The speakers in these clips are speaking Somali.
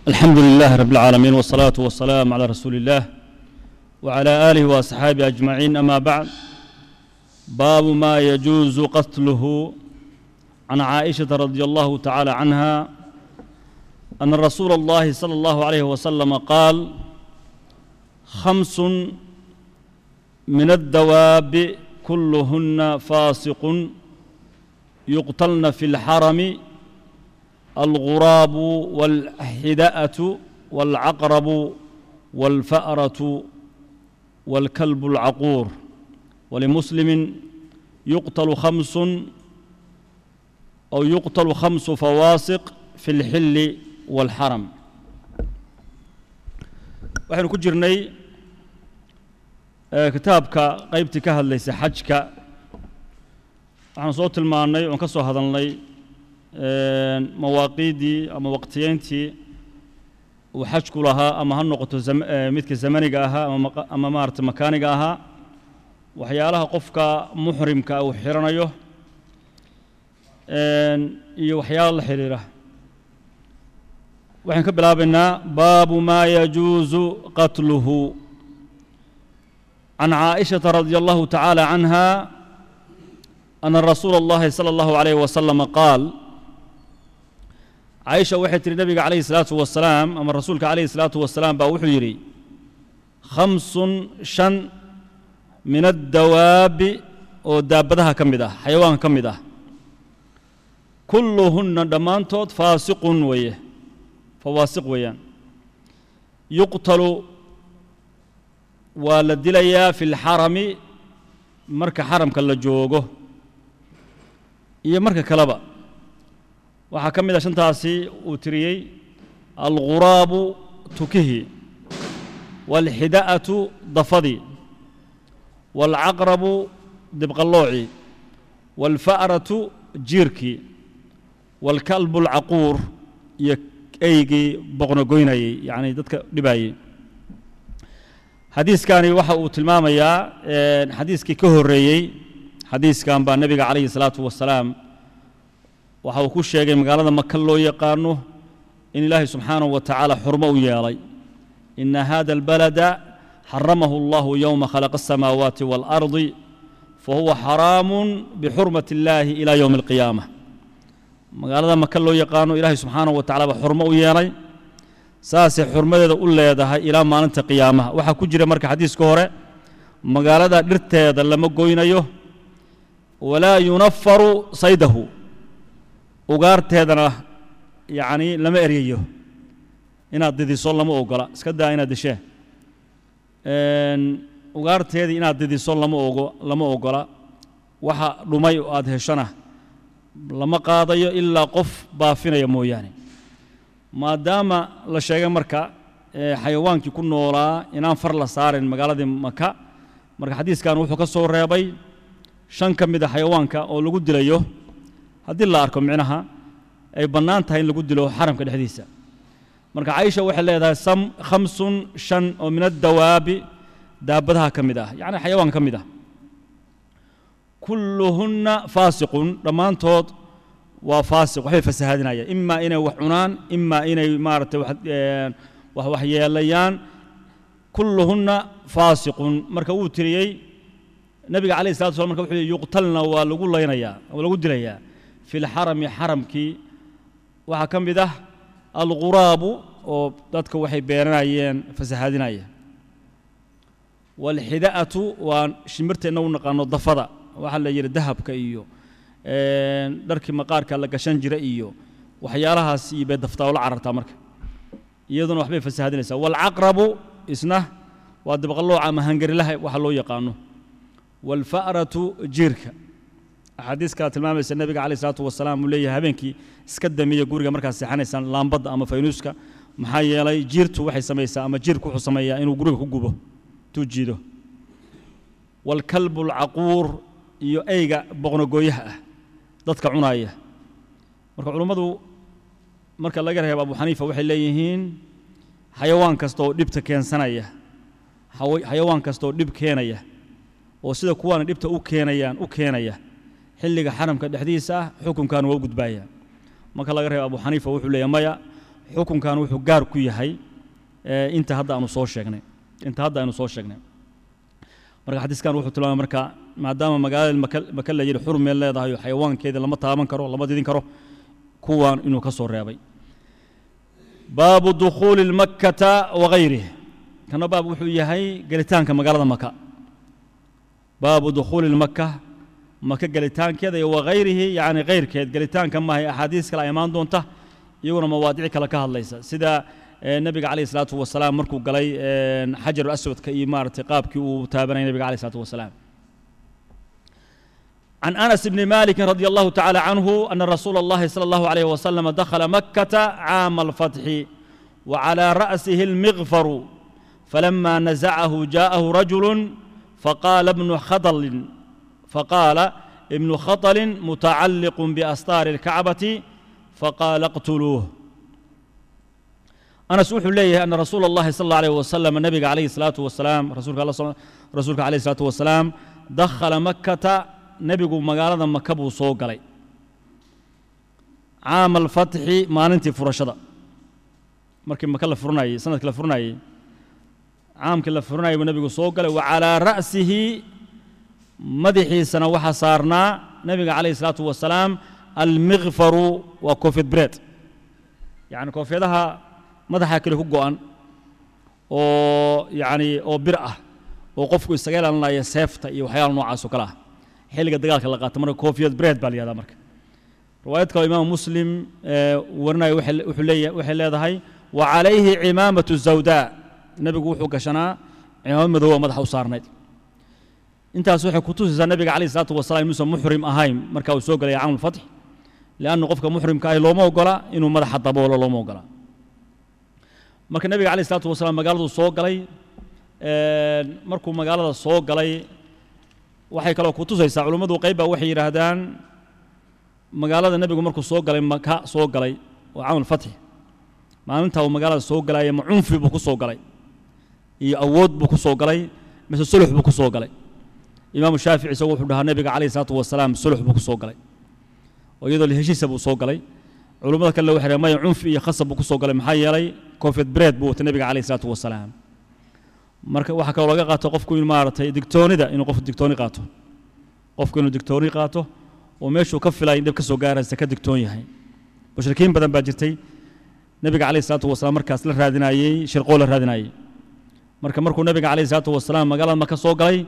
الحمد لله رب العالمين والصلاة والسلام على رسول الله وعلى آله وأصحابه أجمعين. أما بعد، باب ما يجوز قتله. عن عائشة رضي الله تعالى عنها أن رسول الله صلى الله عليه وسلم قال: 5 من الدواب كلهن فاسق يقتلن في الحرم: الغراب والحدأة والعقرب والفأرة والكلب العقور. ولمسلم: يقتل 5 فواسق في الحل والحرم. waxaynu ku jirnay kitaabka qaybtii ka hadlaysay xajka. waxaan soo tilmaannay oon ka soo hadalnay mawaaqiidii ama waqtiyeyntii uu xajku lahaa, ama ha noqoto midka zamaniga ahaa ama maarata makaaniga ahaa, waxyaalaha qofka muxrimka uu xiranayo iyo waxyaalo la xiriira. waxaan ka bilaabaynaa baabu maa yajuuzu qatluhu. can caaishata radia allahu tacaala canha ana rasuula allahi sala allahu alayhi wasalama qaal: caaisha waxay tihi nabiga calayhi salaatu wasalaam, ama rasuulka calayhi salaatu wasalaam baa wuxuu yidhi: 5 min addawaabi, oo daabadaha ka mid ah, xayawaanka ka mid ah, kulluhunna dhammaantood faasiqun weeye, fawaasiq weeyaan. yuqtalu waa la dilayaa fi lxarami, marka xaramka la joogo iyo marka kaleba. waxaa ka mid a 5taasi uu tiriyey: alguraabu tukihi, waalxida'atu dafadii, waalcaqrabu dibqallooci, waalfa'ratu jiirkii, waalkalbu alcaquur iyo eygii boqnogoynayey, yacni dadka dhibaayey. xadiiskani waxa uu tilmaamayaa xadiiskii ka horreeyey. xadiiskan baa nebiga calayhi salaatu wasalaam waxa uu ku sheegay magaalada maka loo yaqaano in ilaahay subxaanahu wa tacaala xurmo u yeelay. ina hada albalada xaramahu allahu yowma khalaqa asamaawaati waalardi fahuwa xaraamun bixurmati illaahi ilaa yowmi alqiyaama. magaalada maka loo yaqaano ilaahay subxaanahu wa tacala baa xurmo u yeelay, saasay xurmadeeda u leedahay ilaa maalinta qiyaamaha. waxaa ku jira marka xadiiska hore, magaalada dhirteeda lama goynayo, walaa yunafaru saydahu, ugaarteedana yacni lama eryayo. inaad didiso lama ogola, iska daa inaad dishee. ugaarteedii inaad didiso lama ogola. waxa dhumay oo aad heshana lama qaadayo ilaa qof baafinaya mooyaane. maadaama la sheegay marka xayawaankii ku noolaa inaan far la saarin magaaladii maka, marka xadiiskan wuxuu ka soo reebay 5 ka mid a xayawaanka oo lagu dilayo haddii la arko micnaha ay bannaan tahay in lagu dilo xaramka dhexdiisa. marka caaisha waxay leedahay 5 oo min addawaabi, daabadaha ka mid ah, yacni xayawaan ka mid ah. kulluhunna faasiqun, dhammaantood waa faasiq, waxbay fasahaadinayaan. imaa inay wax cunaan, imaa inay maaragtay wax yeelayaan. kulluhunna faasiqun marka wuu tiriyey nabiga calayhi salatu wasalam, marka wuxuu yidhi: yuqtalna waa lagu laynayaa, waa lagu dilayaa fi lxarami, xaramkii. waxaa ka mid ah alguraabu, oo dadka waxay beeranayeen fasahaadinaya. waalxida'atu waa shimirteenna u naqaano dafada, waxaa la yidhi dahabka iyo dharkii maqaarka la gashan jira iyo waxyaalahaas iyo bay daftaa ula carartaa marka, iyaduna waxbay fasahaadinaysaa. waalcaqrabu isna waa dibqallooca ama hangarilaha waxa loo yaqaano. waalfa'ratu jiirka, axaadiis kala tilmaamaysa nebiga calayhi salaatu wasalaam uu leeyahay habeenkii iska damiya guriga markaad seexanaysaan laambadda ama faynuuska, maxaa yeelay jiirtu waxay samaysaa, ama jiirku wuxuu sameeyaa inuu guriga ku gubo, intuu jiido. waalkalbu alcaquur iyo eyga boqnogooyaha ah, dadka cunaaya. marka culummadu marka laga reebo abu xaniifa waxay leeyihiin xayawaan kasta oo dhibta keensanaya, xayawaan kasta oo dhib keenaya, oo sida kuwaana dhibta u keenaya xilliga xaramka dhexdiisa ah, xukunkan waa u gudbaaya. marka laga reebo abu xaniifa wuxuu leeyahay maya, حكم كان وحو قار كيهي انت هذا أنو صور شيخنا انت هذا أنو صور شيخنا مركا حديث كان وحو تلوان مركا ما دام مقال المكلا يجري حرم الله يضاهي حيوان كذا لما تامن كرو لما ديدين كرو كوان إنو كسور رياضي باب دخول المكة وغيره كان باب وحو يهي قلتان كمقالة مكة باب دخول المكة مكة قلتان كذا وغيره يعني غير كذا قلتان كما هي أحاديث كلا إيمان دونته يقول مواضيع كلا كهل ليس سيدا النبي عليه الصلاة والسلام مركو قلي حجر الأسود كإمارة قابك وتابعنا النبي عليه الصلاة والسلام عن أنس بن مالك رضي الله تعالى عنه أن رسول الله صلى الله عليه وسلم دخل مكة عام الفتح وعلى رأسه المغفر فلما نزعه جاءه رجل فقال ابن خطل متعلق بأستار الكعبة فقال اقتلوه. أنس وحو ليه أن رسول الله صلى الله عليه وسلم النبي عليه الصلاة والسلام رسولك عليه الصلاة والسلام دخل مكة نبيgu magaalada Makka buu soo galay عام الفتح maalintii furashada markii Makka la furnayay sanadkii la furnayay caamkii la furnayay nabigu soo galay wa ala ra'sihi madaxiisana waxa saarnaa nabiga kaleey salaatu wasalaam al-mighfaru wa kofid bread yani kofiyadaha madaxa kale ku go'an oo yani oo bir ah oo qofku isaga ilaalinaya seefta iyo waxyaalo noocaas oo kala ah xilliga dagaalka la qaato marka koofiyad bread baa la marka riwaayadka imaam muslim warnay wuxuu leeyahay wa alayhi imamatu zawda nabigu wuxuu gashanaa imaam madow madaxa u saarnayd intaas waxay ku tusaysaa nabiga kaleey salaatu wasalaam inuu muhrim ahayn marka uu soo galay caamul fath laana qofka muhrimka ah looma ogola inuu madaxa daboolo looma ogola marka nabiga kaleey salaatu wasalaam magaaladu soo galay markuu magaalada soo galay waxay kala ku tusaysaa culimadu qayb waxay yiraahdaan magaalada nabigu markuu soo galay Makka soo galay oo caamul fath maalinta uu magaalada soo galay ma cunfi buu ku soo galay iyo awood buu ku soo galay mise sulux buu ku soo galay imaam shaafici isagoo wuxuu dhahaa nabiga kaleey salaatu wasalaam sulux buu ku soo galay oo iyadoo heshiis buu soo galay culimada kale waxay raamay cunfi iyo khasab buu ku soo galay maxaa yeelay kofid bread buu nabiga kaleey salaatu wasalaam marka waxa kale laga qaato qofku inuu maartay digtoonida inuu qof digtooni qaato qofku inuu digtooni qaato oo meeshuu ka filay dib ka soo gaaraysa ka digtoon yahay mushrikiin badan baa jirtay nabiga kaleey salaatu wasalaam markaas la raadinayay shirqool la raadinayay markuu nabiga kaleey salaatu wasalaam magaalada Makka soo galay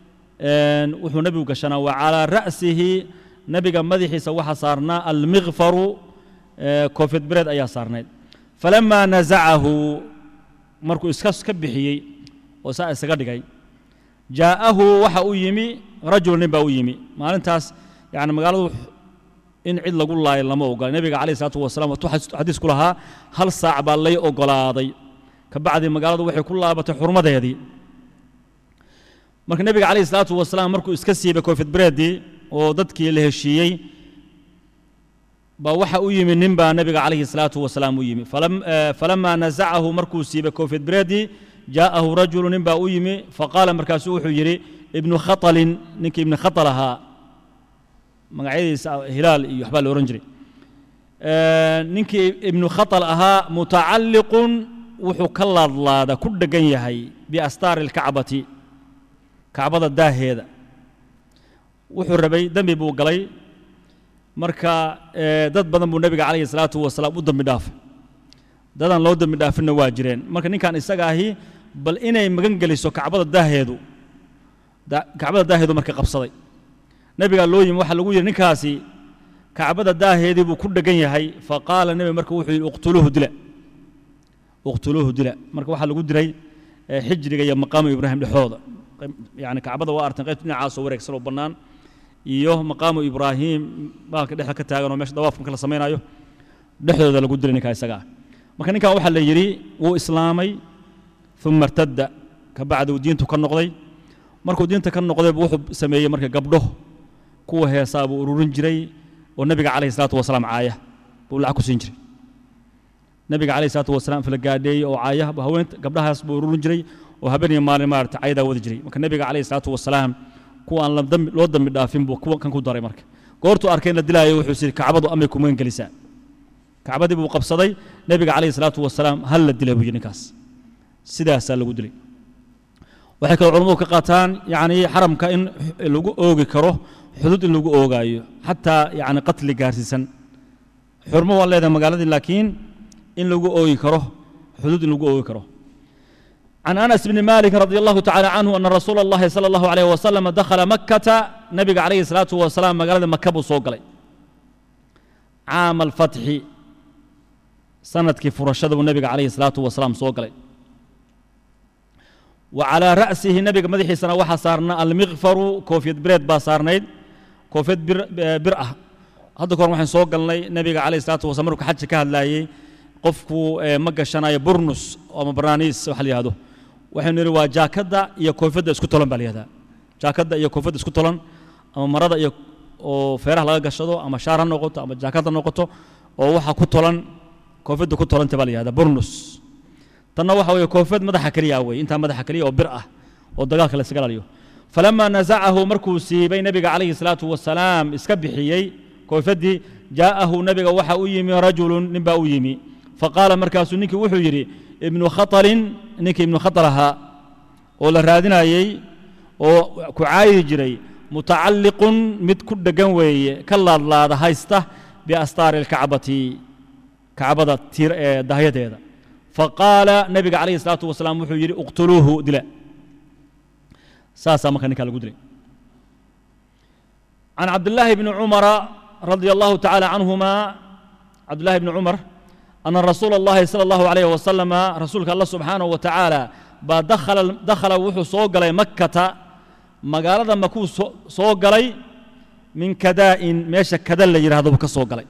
wuxuu nabigu gashanaa wa ala ra'sihi nabiga madaxiisa waxa saarnaa al-mighfaru kofid bread ayaa saarnayd falamma naza'ahu markuu iska bixiyay oo saa isaga dhigay jaa'ahu waxa uu yimi rajul nin baa u yimi maalintaas yani magaaladu in cid lagu laayo lama ogola nabiga kaleey salaatu wasalaam wuxuu xadiis ku lahaa hal saac baa lay ogolaaday ka bacdi magaaladu waxay ku laabatay xurmadeedii marka nabiga kaleey salaatu wasalaam markuu iska siibay kofid breadii oo dadkii la heshiiyay baa waxa uu yimi nin baa nabiga kaleey salaatu wasalaam u yimi falamma naza'ahu markuu siibay kofid breadii جاءه رجل نبا ويمي فقال مركاسو وحو يري ابن خطل نك ابن خطلها مقعيد هلال يحبال اورنجري نك ابن خطلها متعلق وحو كلادلادا كدغن يحي باستار الكعبه كعبه داهيدا وحو ربي دمي بو غلي marka dad badan buu nabiga kaleey salaatu wasalaam u dambi dhaaf dadan loo dambi dhaafina waa jireen marka ninkan isaga ahi bal inay magan galiso kacbada daaheedu markay qabsaday nabiga loo yimi waxa lagu yiri ninkaasi kacbada daaheedii buu ku dhagan yahay faqaala nabi marka wuxuu yiri uqtuluhu dila marka waxa lagu diray xijriga iyo maqaam ibraahim dhexooda yani kacbada waa artan qayb dhinacaas oo wareegsan oo banaan iyo maqaam ibraahim baalka dhexda ka taagan oo meesha dawaafka kala sameeynaayo dhexdooda lagu diray ninka isaga marka ninkan waxa la yiri uu islaamay thumma irtadda ka bacdu diintu ka noqday markuu diinta ka noqday wuxuu sameeyay marka gabdho kuwa heesaa buu ururin jiray oo nabiga kaleey salaatu wasalaam caaya buu lacag ku siin jiray nabiga kaleey salaatu wasalaam fil gaadhay oo caaya haweenta gabdhahaas buu ururin jiray oo habeen iyo maalin maarta caayada wada jiray marka nabiga kaleey salaatu wasalaam kuwa aan loo dambi dhaafin buu kuwa kan ku daray marka goortu arkeen la dilaayo wuxuu sii kacbadu amay ku magan galisaa كعبدي بو قبصدي نبي عليه الصلاة والسلام هل الدليل بجنكاس سيدا سال قدلي وحكى العلماء كقاتان يعني حرم كإن لوجو أوجي كروه حدود اللوجو أوجايو حتى يعني قتل جارسيسا حرمه والله إذا مقالد لكن إن لوجو أوجي كروه حدود اللوجو أوجي كروه عن أنس بن مالك رضي الله تعالى عنه أن رسول الله صلى الله عليه وسلم دخل مكة نبي عليه الصلاة والسلام مقالد مكة بصوقلي عام الفتح سنة كيف رشده النبي عليه الصلاة والسلام صوقلي وعلى رأسه النبي مدحي سنة وحا صارنا المغفر كوفية بريد باصارنيد كوفية برأة هذا كون وحين صوقلني النبي عليه الصلاة والسلام مركو حج كهلاي قفكو مقا شناي برنس ومبرانيس وحلي هذا وحين نروا جاكدا يا كوفية اسكو طولن بالي هذا جاكدا يا كوفية اسكو طولن أما مرضى يا فيره لغا قشدو أما شارا نقطة أما جاكدا نقطة ووحا كو طولن كوفية كو طولن تبالي هذا برنس تنا waxa way koofad madaxa kaliya way inta madaxa kaliya oo bir ah oo dagaalka la isgalayo falama nazacahu markuu siibay nabiga kaleey salaatu wasalaam iska bixiyay koofadii jaahu nabiga waxa uu yimi rajulun nimba uu yimi faqala markaasu ninki wuxuu yiri ibnu khatar ninki ibnu khataraha oo la raadinayay oo ku caayay jiray mutaalliqun mid ku dhagan weeye ka laadlaada haysta bi astar al-ka'bati ka'bada tir dahayadeeda فقال النبي عليه الصلاة والسلام وحيري اقتلوه دلا ساسا مكانك القدري عن عبد الله بن عمر رضي الله تعالى عنهما عبد الله بن عمر أن رسول الله صلى الله عليه وسلم رسولك الله سبحانه وتعالى دخل وحو صوغلي مكة مقالة مكو صوغلي من كداء ميشا كدا اللي يرهدو بكصوغلي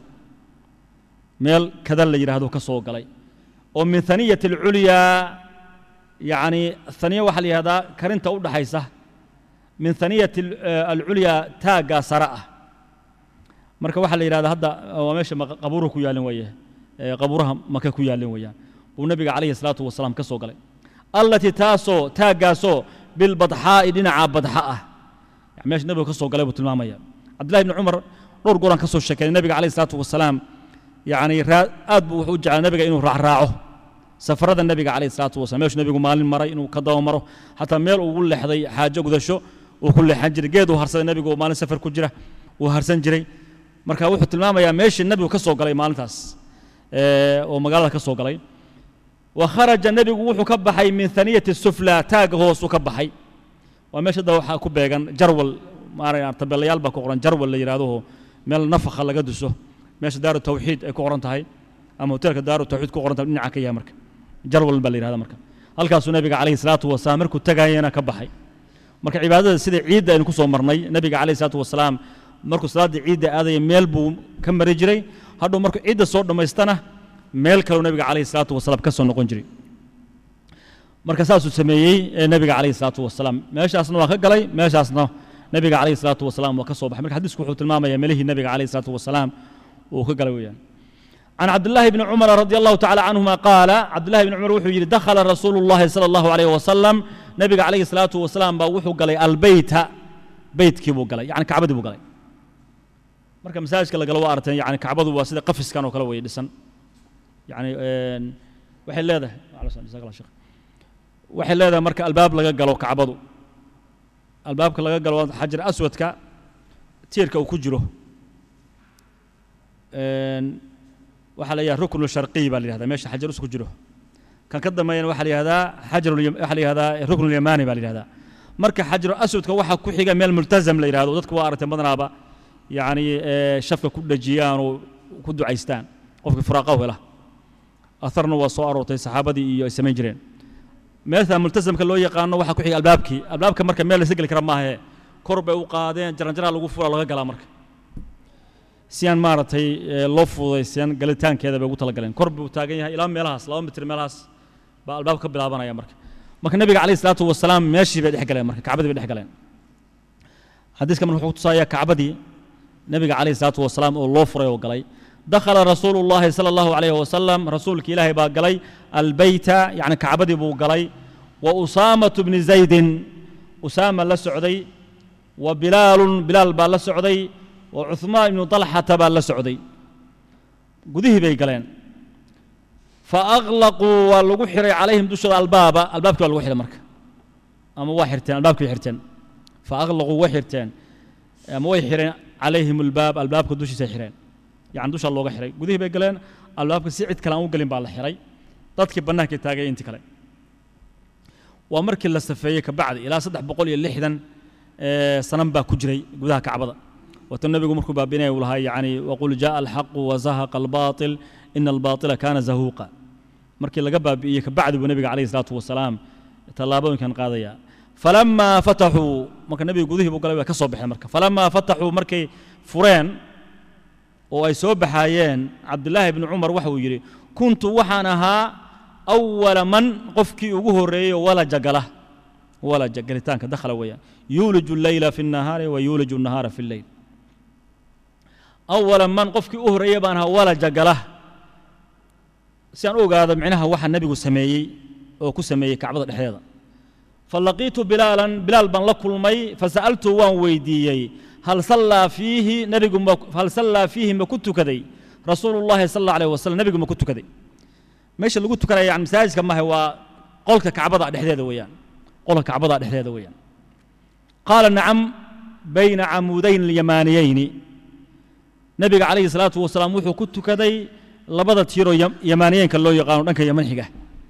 ميل كدا اللي يرهدو بكصوغلي ومن ثنية العليا يعني الثانية وحلي هذا كرنت أود حيسة من ثنية العليا تاجا سراء مركب وحلي هذا وماشي قبوره كيالين وياه قبورها مكة كيالين وياه والنبي عليه الصلاة والسلام كسو قال التي تاسو تاجا سو بالبضحاء دينا بضحاء يعني ماشي النبي كسو قال أبو تلمامية عبد الله بن عمر نور قران كسو الشكل النبي عليه الصلاة والسلام يعني أدب وحجة النبي إنه راعه سفرة النبي عليه الصلاة والسلام مش نبي مال مرة إنه كذا ومره حتى ميل وكل حدا حاجة وكذا شو وكل حاجة جيد وهرسل النبي مال سفر كجرة وهرسن جري مركا وحط الماما يا ماشي النبي وكسو قلي مال تاس ومقالة كسو قلي وخرج النبي وحو كبحي من ثنية السفلى تاج هو كبحي وماشي ده وحا كبيجان جرول ما يعني تبلي يلبك قران جرول اللي يرادوه مال نفخ اللي قدسه ماشي دار التوحيد اي كورنتahay ama hotelka دار التوحيد ku qoranta dhinaca ka yaa marka jarwal bal yiraahdo marka halkaas uu nabiga kaleey salaatu wasalaam markuu tagayana ka baxay marka cibaadada sida ciidda aynu ku soo marnay nabiga kaleey salaatu wasalaam markuu salaada ciidda aaday meel buu ka mari jiray hadhow markuu ciidda soo dhameystana meel kale nabiga kaleey salaatu wasalaam ka soo noqon jiray marka saas uu sameeyay nabiga kaleey salaatu wasalaam meeshaasna waa ka galay meeshaasna nabiga kaleey salaatu wasalaam waa ka soo baxay marka xadiisku wuxuu tilmaamayaa meelihii nabiga kaleey salaatu wasalaam وكقلويان عن عبد الله بن عمر رضي الله تعالى عنهما قال عبد الله بن عمر وحو دخل رسول الله صلى الله عليه وسلم نبي عليه الصلاة والسلام وحو قال البيت بيت كيبو قال يعني كعبة بو قال مركا مساج كلا قالوا أرتين يعني كعبة واسدة قفص كانوا كلوي لسن يعني وحي هذا على سن جزاك الله شيخ وحي هذا مركا الباب لقى قالوا كعبة الباب كلا قالوا حجر أسود كا تيركا وكجره waxaa la yahay rukn sharqi baa la yiraahdaa meesha xajar isku jiro kan ka dambeeyana waxaa la yiraahdaa xajar waxaa la yiraahdaa rukn yamani baa la yiraahdaa marka xajar aswadka waxa ku xiga meel multazam la yiraahdo dadku waa aragtay badanaaba yani shafka ku dhajiyaan oo ku ducaystaan qofka furaaqo hela atharna waa soo aroortay saxaabadii iyo ay sameyn jireen meesha multazamka loo yaqaan waxa ku xiga albaabka marka meel la isgal kara ma aha kor bay u qaadeen jaranjara lagu fura laga galaa marka سيان مارتي لوفو سيان قلتان كذا بيقول تلا قلين كرب وتاجيها إلى ملهاس لا متر ملهاس بالباب قبل أبانا يا مرك ما كان النبي عليه الصلاة والسلام ماشي بدي حكي مرك كعبدي بدي حكي حديث كمان حقوق صايا كعبدي النبي عليه الصلاة والسلام اللوفر وقلي دخل رسول الله صلى الله عليه وسلم رسولك إلهي باقلي البيت يعني كعبدي بوقلي وأسامة بن زيد أسامة للسعودي وبلال بالسعودي وعثمان بن طلحة تبع السعودي قديه بيقلين فأغلقوا واللقوا حري عليهم دوشوا الباب واللقوا حري مركب أما واحرتين الباب كيحرتين فأغلقوا وحرتين أما ويحرين عليهم الباب كدوشي سيحرين يعني دوش الله حري قديه بيقلين الباب كسيعد كلامه قلين بالحري dadkii bannaanka taagay intii kale waa markii la safeeyay ka bacdi ilaa 360 sanan baa ku jiray gudaha kacbada wata nabigu markuu baabinay uu lahaa yaani waqul jaa al-haq wa zahaqa al-batil in al-batila kana zahuqa markii laga baabiyay ka bacdi nabiga kaleey salaatu wasalaam talaabooyinkan qaadaya falamma fatahu marka nabigu gudihii buu galay ka soo baxay marka falamma fatahu markay fureen oo ay soo baxayeen Abdullah ibn Umar waxa uu yiri كنت وحنها أول من قفكي وجهري ولا جقلتان كدخل ويا يولج الليل في النهار ويولج النهار في الليل أول من قفكي أهري بانها ولا جقله سيان هذا معناها واحد النبي سميي أو كسميي كعبد الحيضة فلقيت بلال بن لكل مي فسألته وان ويديي هل صلى فيه ما كنت كذي رسول الله صلى الله عليه وسلم نبي ما كنت كذي ماشي اللي قلت كذا يعني مساجد كما هو قولك كعبض دحديده ويان قولك كعبض دحديده ويان قال نعم بين عمودين اليمانيين نبي عليه الصلاه والسلام وحو كنت كذي لبدا تيرو يمانيين كان لو يقانو دنك يمن خيغا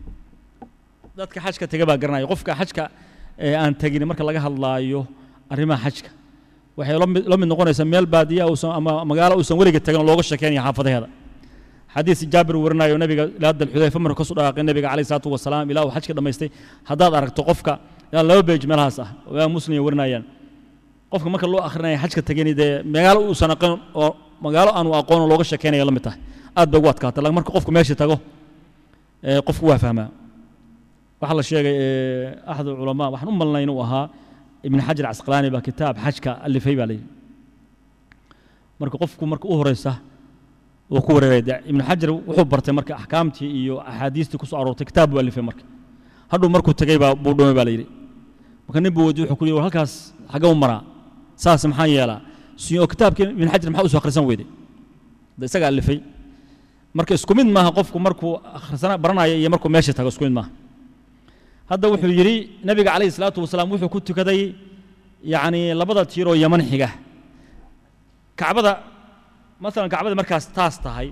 dadka xajka taga baa garanay qofka xajka aan tagin marka laga hadlaayo arimaha xajka waxay la mid noqonaysaa meel baadiya oo ama magaalo oo san wariga tagan looga sheekeynaya xaafadaheeda xadiis jaabir warinayo nabiga laada xudayfa markuu ka soo dhaaqay nabiga kaleey salaatu wasalaam ilaa uu xajka dhameystay hadaad aragto qofka yaa laba beej meelahaas ah oo muslim warinayaan qofka marka loo akhrinayo xajka taganide magaalo uu san aqoon oo magaalo aanu aqoon looga sheekeynayo la mid tahay aad bay ugu adkaatay marka qofku meesha tago qofku waa fahmaa waxa la sheegay ahad ulama waxaan u malnayn inuu ahaa ابن حجر عسقلاني بكتاب حجك اللي فيه بالي مركو قفكو مركو هريسه وكوريد ابن حجر وحو برتي مركو احكامتي iyo احاديثتي كسو aroortay kitaab waa lifay marka hadhow markuu tagay baa buu dhoomay baa leeyay marka nin buu wuxuu ku leeyahay halkaas xaga u maraa saas maxaa yeela siyo kitaabkii ibn حجر maxaa u soo akhrisan weeday isaga lifay marka isku mid maaha qofku markuu akhrisana baranaya iyo markuu meesha tago isku mid maaha هذا وحو يري نبي عليه الصلاة والسلام وحو كنت كذي يعني لبضة تيرو يمن حقه كعبة مثلا كعبة مركز تاستا هاي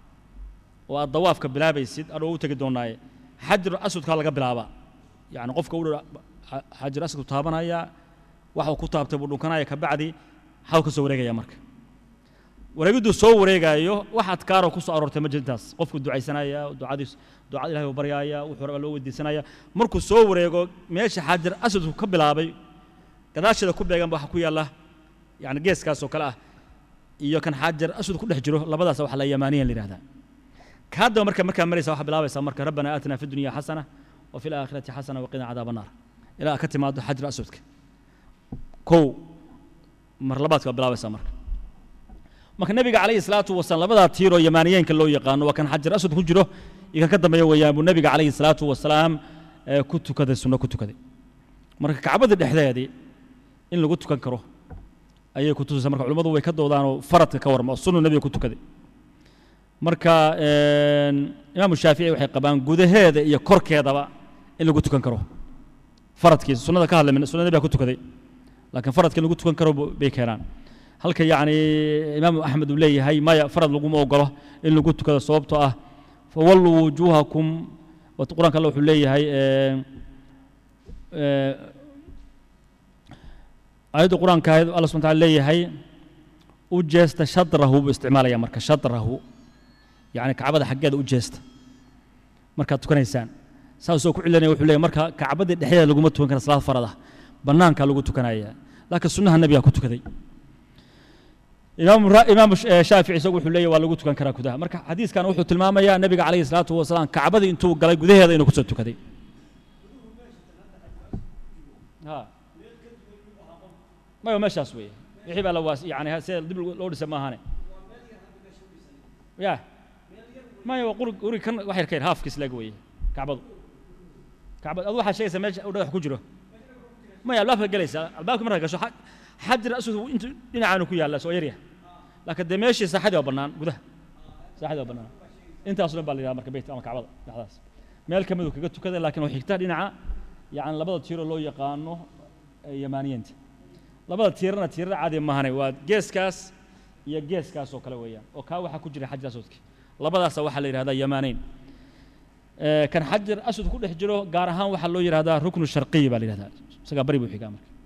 والضواف كبلا بيسيد أرو تجدوناي حجر أسود كلا بلابا يعني قف كقول حجر أسود تابنا يا وحو كتاب تبرو كنا يكبعدي حاو كسوريجا يا مرك ورجدوا سوريجا يو واحد كارو كسر أرورت مجلس قف الدعاء سنايا دعاء الله وبريايا وحرق الله ودي سنايا مركو سوريجا ماشي حجر أسود كبلابي كذاش هذا كبلا جنب حكوي الله يعني جيس كاسو كلا إياه كان حجر أسود كله حجره لبضع سواح لا يمانيا لهذا كهذا مركب مريسا واحد بلابي سمرك ربنا آتنا في الدنيا حسنة وفي الآخرة حسنة وقنا عذاب النار إلى كتم هذا حجر أسودك كو مرلبات بلابي سمرك marka nabiga kaleey salaatu wasalaam labada tiiro yamaaniyeenka loo yaqaan waa kan xajar asad ku jiro iga ka dambeeyo weeyaan buu nabiga kaleey salaatu wasalaam ku tukaday sunna ku tukaday marka kacbada dhexdeedii in lagu tukan karo ayay ku tusaysaa marka culimadu way ka doodaan oo faradka ka warma sunna nabiga ku tukaday marka imaam shaafici waxay qabaan gudaheeda iyo korkeedaba in lagu tukan karo faradkiisa sunnada ka hadlay sunnada nabiga ku tukaday laakiin faradka lagu tukan karo bay keenaan halka yaani imaam ahmed uu leeyahay ma farad lagu ma ogolo in lagu tukado sababtoo ah fawallu wujuhakum wa quraanka Allah wuxuu leeyahay ayadu quraanka Allah subhanahu wa ta'ala leeyahay u jeesta shadrahu bi isticmaalaya marka shadrahu yaani kacbada xageeda u jeesta marka tukanaysaan saasoo ku cilanay wuxuu leeyahay marka kacbada dhexdeeda lagu ma tukan karo salaad farada banaanka lagu tukanaya laakiin sunnaha nabiga ku tukaday إمام الشافعي سوى حلية ولا قلت كان كرا كذا مركب حديث كان وحده الماما يا النبي عليه الصلاة والسلام كعبة أنتوا قال جذي هذا إنه كسرت كذي ها ما يوم ماشي أسوي يحب على واس يعني هسه دبل لورد سماه هنا يا ما يو قري كان واحد كير هاف كيس لاقوي كعبة أول حاجة شيء سماه وده حجره ما يلافه جلسة الباقي مرة قشوا حجر أسود أنتوا هنا عنو كيا الله سويريه لكن دمشق ساحد وبنان وده saaxida banaan intaas oo bal marka beeyt ama kacbada dhaxdaas meel kamid kaga tukada laakiin wax xigta dhinaca yaani labada tiiro loo yaqaano yamaaniyiinta labada tiirana tiirada caadi ma ahanay waa geeskaas iyo geeskaas oo kale weeyaan oo ka waxa ku jira xajar aswadki labadaas waxa la yiraahdaa yamaaniin kan xajar aswad ku dhex jiro gaar ahaan waxa loo yiraahdaa ruknu sharqi baa la yiraahdaa isaga bari buu xigaa marka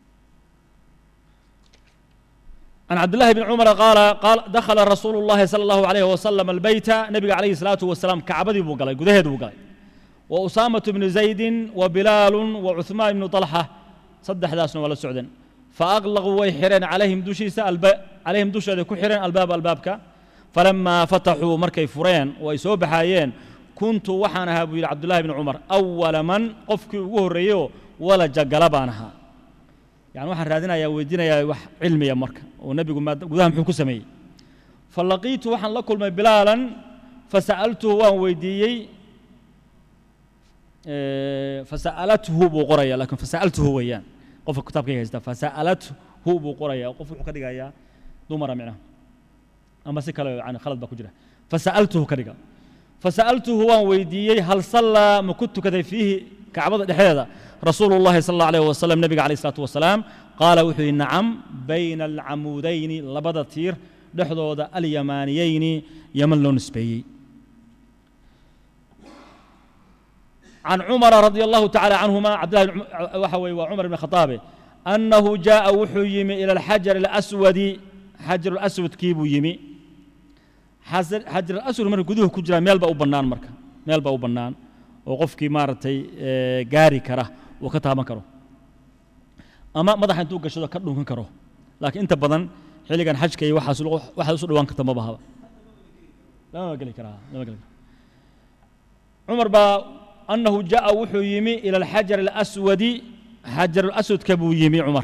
عن عبد الله بن عمر قال دخل رسول الله صلى الله عليه وسلم البيت نبي عليه الصلاة والسلام كعبدي بوقلي جدهد بوقلي وأسامة بن زيد وبلال وعثمان بن طلحة صدح داسنا ولا سعدن فأغلقوا ويحرن عليهم دوشيسا عليهم دوش كحرن البابك فلما فتحوا مركي فرين ويسوب حايين كنت وحنها أبو عبد الله بن عمر أول من قفك وهريو ولا جقلبانها يعني واحد رادنا يا ويدينا يا علمي يا مركه والنبي قدام حكو سمي فلقيت وحن لكل ما بلالا فسألته وهو ويديي فسألته بقرية لكن فسألته ويان قف الكتاب كيف فسألته بقرية وقف كدغا يا دمر معنا اما سكله يعني خلط بكجره فسألته كدغا فسألته وهو ويديي هل صلى ما كنت كذا فيه كعبة دحيدا رسول الله صلى الله عليه وسلم نبي عليه الصلاة والسلام قال وحي نعم بين العمودين لبدا تير دحدودا اليمانيين يمن لون سبي عن عمر رضي الله تعالى عنهما عبد الله وحوي وعمر بن الخطاب أنه جاء وحي إلى الحجر الأسود حجر الأسود كيبو يمي حجر الأسود من قدوه كجرا ميل باو بنان مركا ميل باو بنان وقفكي مارتي غاري كره وكتابا كره اما مدح انتو غشدو كدونكن كره لكن انت بدن خليغان حجكي waxa soo dhawaan karta ma bahaba lama gali karaa عمر با انه جاء وحو يمي الى الحجر الاسود حجر الاسود كبو يمي عمر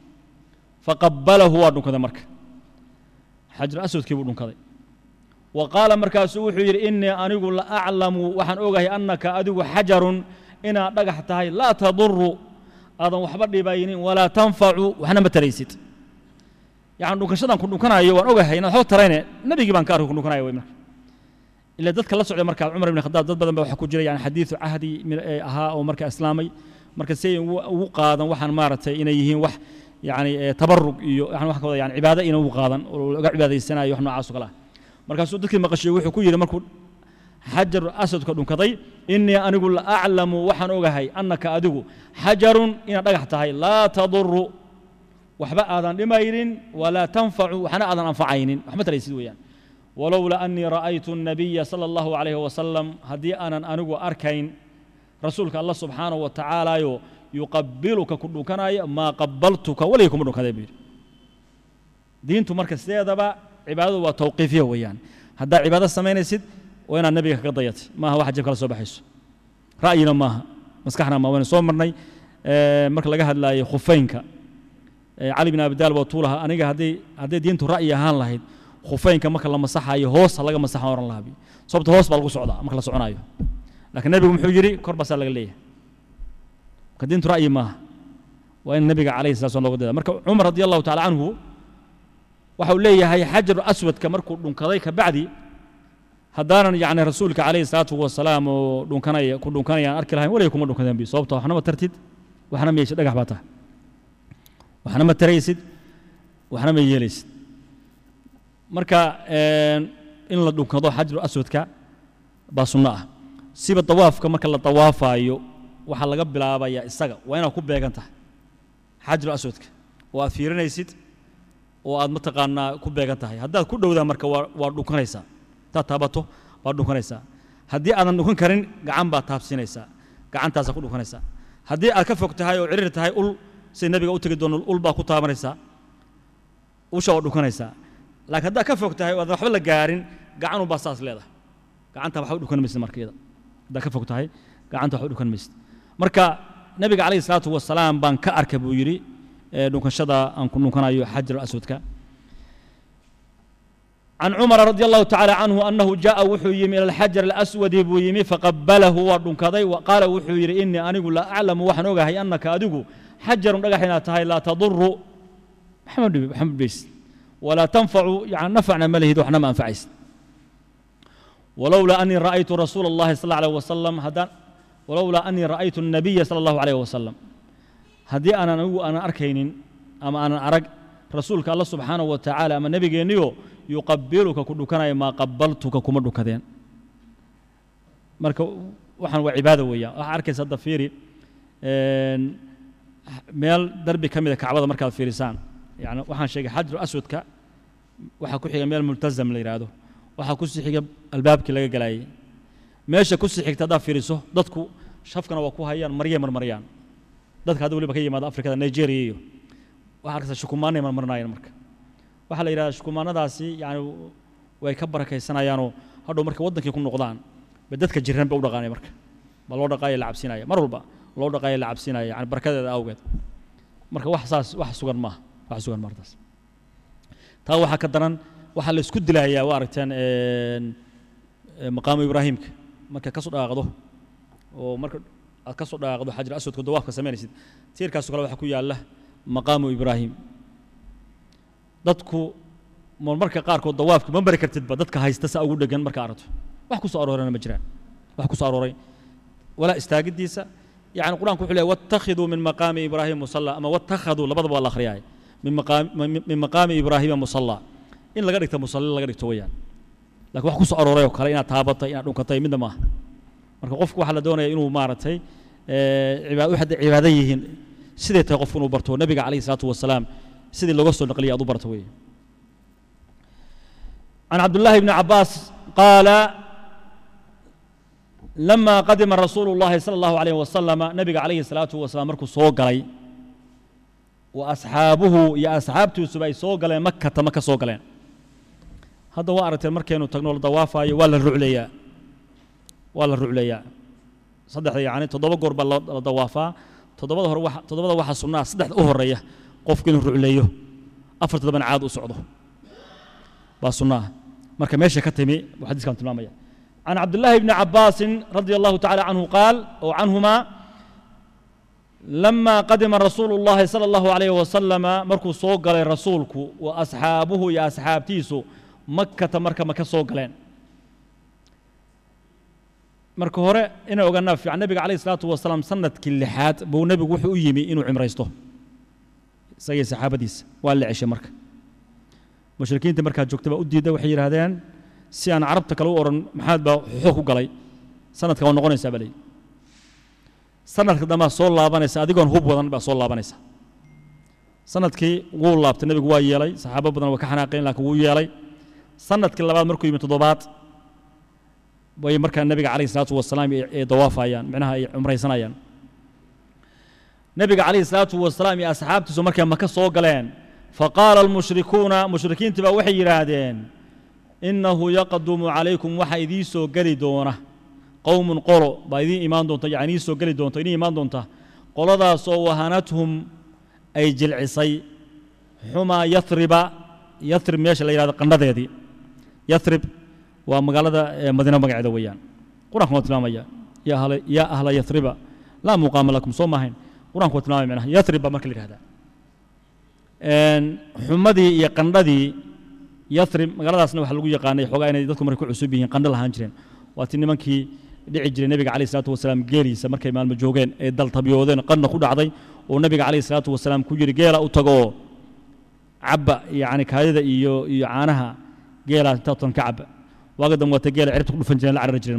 فقبله ودنكده marka حجر الاسود كبو دنكده وقال مركاس وحير إني أنيق لا أعلم وحن أوجه أنك أدو حجر إن دقحتها لا تضر هذا وحبر باينين ولا تنفع وحنا متريسيت يعني نكشدان كنا كنا يوان أوجه هنا حوت ترينا نبي جبان كاره كنا كنا يوان إلا ذاتك الله سعود مركز عمر بن الخطاب ذات بدن بوحكوا جري يعني حديث عهدي من أها أو مركز إسلامي مركز سي وقادا وحن مارته إن يهين وح يعني تبرك يعني وحكوا يعني عبادة إنه وقادا وعبادة السنة يحنا عاصق الله markaasuu dadkii maqashay wuxuu ku yiri markuu xajar asad ka dhunkaday inni anigu la a'lamu waxaan ogahay annaka adigu xajarun ina dhagax tahay la tadurru waxba aadan dhimayrin wala tanfa'u waxana aadan anfacaynin waxba taraysid weeyaan walawla anni ra'aytu an-nabiyya sallallahu alayhi wa sallam hadii aanan anigu arkayn rasuulka allah subhanahu wa ta'ala yuqabbiluka ku dhunkanaya ma qabbaltuka wala yakum dhunkaday biir diintu markasteedaba عبادة وتوقيفية ويان هذا عبادة سمينيسيد وين النبي كقضيت ما هو واحد جاب كلا صباح يسوع رأينا ما مسكحنا ما وين صومرني مرك لقاها لا خفينك علي بن أبي طالب وطولها أنا هذه دينته رأي هان لهيد خفينك ما كلا مسحها يهوس لقى مسحها ورا الله بي صوبت هوس بالقو سعدا ما كلا سعنايه لكن النبي محجري كربس على ليه كدينته رأي ما وين النبي عليه الصلاة والسلام مرك عمر رضي الله تعالى عنه waxau leeyahay xajar aswadka markuu dhunkaday ka bacdi hadaanan yaani rasuulka kaleey salaatu wa salaam oo dhunkanaya ku dhunkanayaan arki lahayn walay kuma dhunkadeen bi sababtoo waxna ma tartid waxna ma yeeshay dhagax baata waxna ma taraysid waxna ma yeelaysid marka in la dhunkado xajar aswadka ba sunnah siba tawaafka marka la tawaafayo waxa laga bilaabaya isaga waa inaad ku beegantahay xajar aswadka waa fiirinaysid oo aad mataqaana ku beegan tahay haddaad ku dhowdaa marka waa dhunkanaysaa taa taabato waa dhunkanaysaa haddii aadan dhunkan karin gacan baad taabsinaysaa gacantaasa ku dhunkanaysaa haddii aad ka fog tahay oo cirir tahay ul si nabiga u tagi doono ul baa ku taabanaysaa usha waa dhunkanaysaa laakiin haddaad ka fog tahay oo aadan waxba la gaarin gacan baa saas leedahay gacanta waxba u dhunkan maysid markeeda haddaad ka fog tahay gacanta waxba u dhunkan maysid marka nabiga calayhi salaatu wasalaam baan ka arkay buu yidhi دونكشدا أن كنا حجر الأسود عن عمر رضي الله تعالى عنه أنه جاء وحي من الحجر الأسود بويمي فقبله ودونكدي وقال وحي إني أنا أقول لا أعلم وحنوجه هي أنك أدقو حجر رجحنا تهي لا تضر محمد بيس ولا تنفع يعني نفعنا مله وحنا ما أنفعيس ولولا أني رأيت رسول الله صلى الله عليه وسلم ولولا أني رأيت النبي صلى الله عليه وسلم هدي أنا أركينين أما أنا أرق رسولك الله سبحانه وتعالى أما النبي جنيو يقبلك كل كنا ما قبلتك كمدو كذين مركو وحن وعبادة وياه أركز هذا فيري ميل دربي كمية كعبة مركز فيرسان يعني وحن شيء حجر أسود ك وحكو حاجة ميل ملتزم ليرادو وحكو حاجة الباب كلا جلاي ماشي كوسي حاجة تدا فيرسه ضدكو شافكنا وكو هيان مريان ضدك هذا اللي بكيه ماذا أفريقيا نيجيريا وحركة شكومانة مرناين مرك وحلا إلى شكومانة داسي يعني ويكبر كيسنا يانو هذا مرك ودك يكون نقدان بدتك جيران بودا غاني مرك بالله دقاي لعب سينايا مربا الله دقاي لعب سينايا يعني بركة أوجد مرك واحد سجن مرتاس تا واحد كدران واحد اللي سكود له يا وارتان مقام إبراهيم مرك كسر أغضه ومرك كسر أغضه حجر أسود كدواف كسمين يصير تير كسر كلا وحكوا يا الله مقام إبراهيم dadku marmarka qaarkood dawaafka ma bari kartid ba dadka haysta sa ugu dhagan marka aragto wax ku soo aroorana ma jiraan wax ku soo arooray wala istaagidiisa yaani quraanku wuxuu leeyahay wattakhidhu min maqami ibrahim musalla ama wattakhadhu labadaba la akhriyay min maqami ibrahim musalla in laga dhigto musalla laga dhigto wayaan laakiin wax ku soo arooray oo kale inaad taabatay inaad dhunkatay midna ma marka qofku waxa la doonayaa inuu maaratay cibaado yihiin sidee tahay qofku inuu barto nabiga kaleey salaatu wasalaam sidii looga soo naqliyay adu barto way عن عبد الله بن عباس قال لما قدم رسول الله صلى الله عليه وسلم نبي عليه الصلاة والسلام مركو سو غلاي واصحابه يا اصحابته سباي سو غلاي مكه سو غلين هذا وارت مركينو تغنول ضوافاي ولا الرعليا صدح يعني تضبط قرب الضوافا تضبط waxa sunnah saddex u horeeya qofku inuu rucleeyo afarta daban caad u socdo baa sunnah marka meesha ka timi xadiiskan tilmaamaya عن عبد الله بن عباس رضي الله تعالى عنه قال أو عنهما لما قدم رسول الله صلى الله عليه وسلم مركو سوق على رسولك وأصحابه يا أصحاب تيسو مكة مكة سوق لين مركو هراء إنه قلنا في عن النبي عليه الصلاة والسلام سنة كل حاد بو نبي وحي يمي إنه عمريسته سيد صحابة ديس ولا عيش مرك مشركين تمركات جوكتبا أدي ده وحير هذين si aan carabta kala u oran maxaad baa xoog ku galay sanadka waa noqonaysaa balay sanadka dama soo laabanaysa adigoon hub wadan baa soo laabanaysa sanadkii wuu laabtay nabigu waa yeelay saxaabo badan waa ka xanaaqeen laakiin wuu yeelay sanadkii labaad markuu yimid toddobaad way markaa nabiga kaleey salaatu wasalaam ee dawaafayaan macnaha ay umraysanayaan nabiga kaleey salaatu wasalaam iyo asxaabtiisu markay maka soo galeen faqala al-mushrikuuna mushrikiinta baa waxay yiraahdeen إنه يقدم عليكم وحيدي سو قلي دونه قوم قروا بايدين إيمان دونتا يعني سو قلي دونتا إني إيمان دونتا قل ذا سو وهانتهم أي جلعصي حما يثرب ماشي اللي هذا قنده يدي يثرب ومقالة مدينة مقعدة ويان قرآن كنت تلامي يا أهل يثرب لا مقام لكم صوم ماهين قرآن كنت تلامي منها يثرب مكل هذا حمدي يا قنددي يثرب مقالadaasna waxa lagu yaqaanay xogaa inay dadku markay cusub yihiin qandal ahaan jireen waati nimankii dhici jiray nabiga kaleey salaatu wasalaam geeliisa markay maalmo joogeen ee dal tabiyoodeen qanna ku dhacday oo nabiga kaleey salaatu wasalaam ku yiri geela u tago cabba yaani kaadida iyo caanaha geela inta tan ka cabba waqadan wata geela ciribta ku dhufan jireen la carar jireen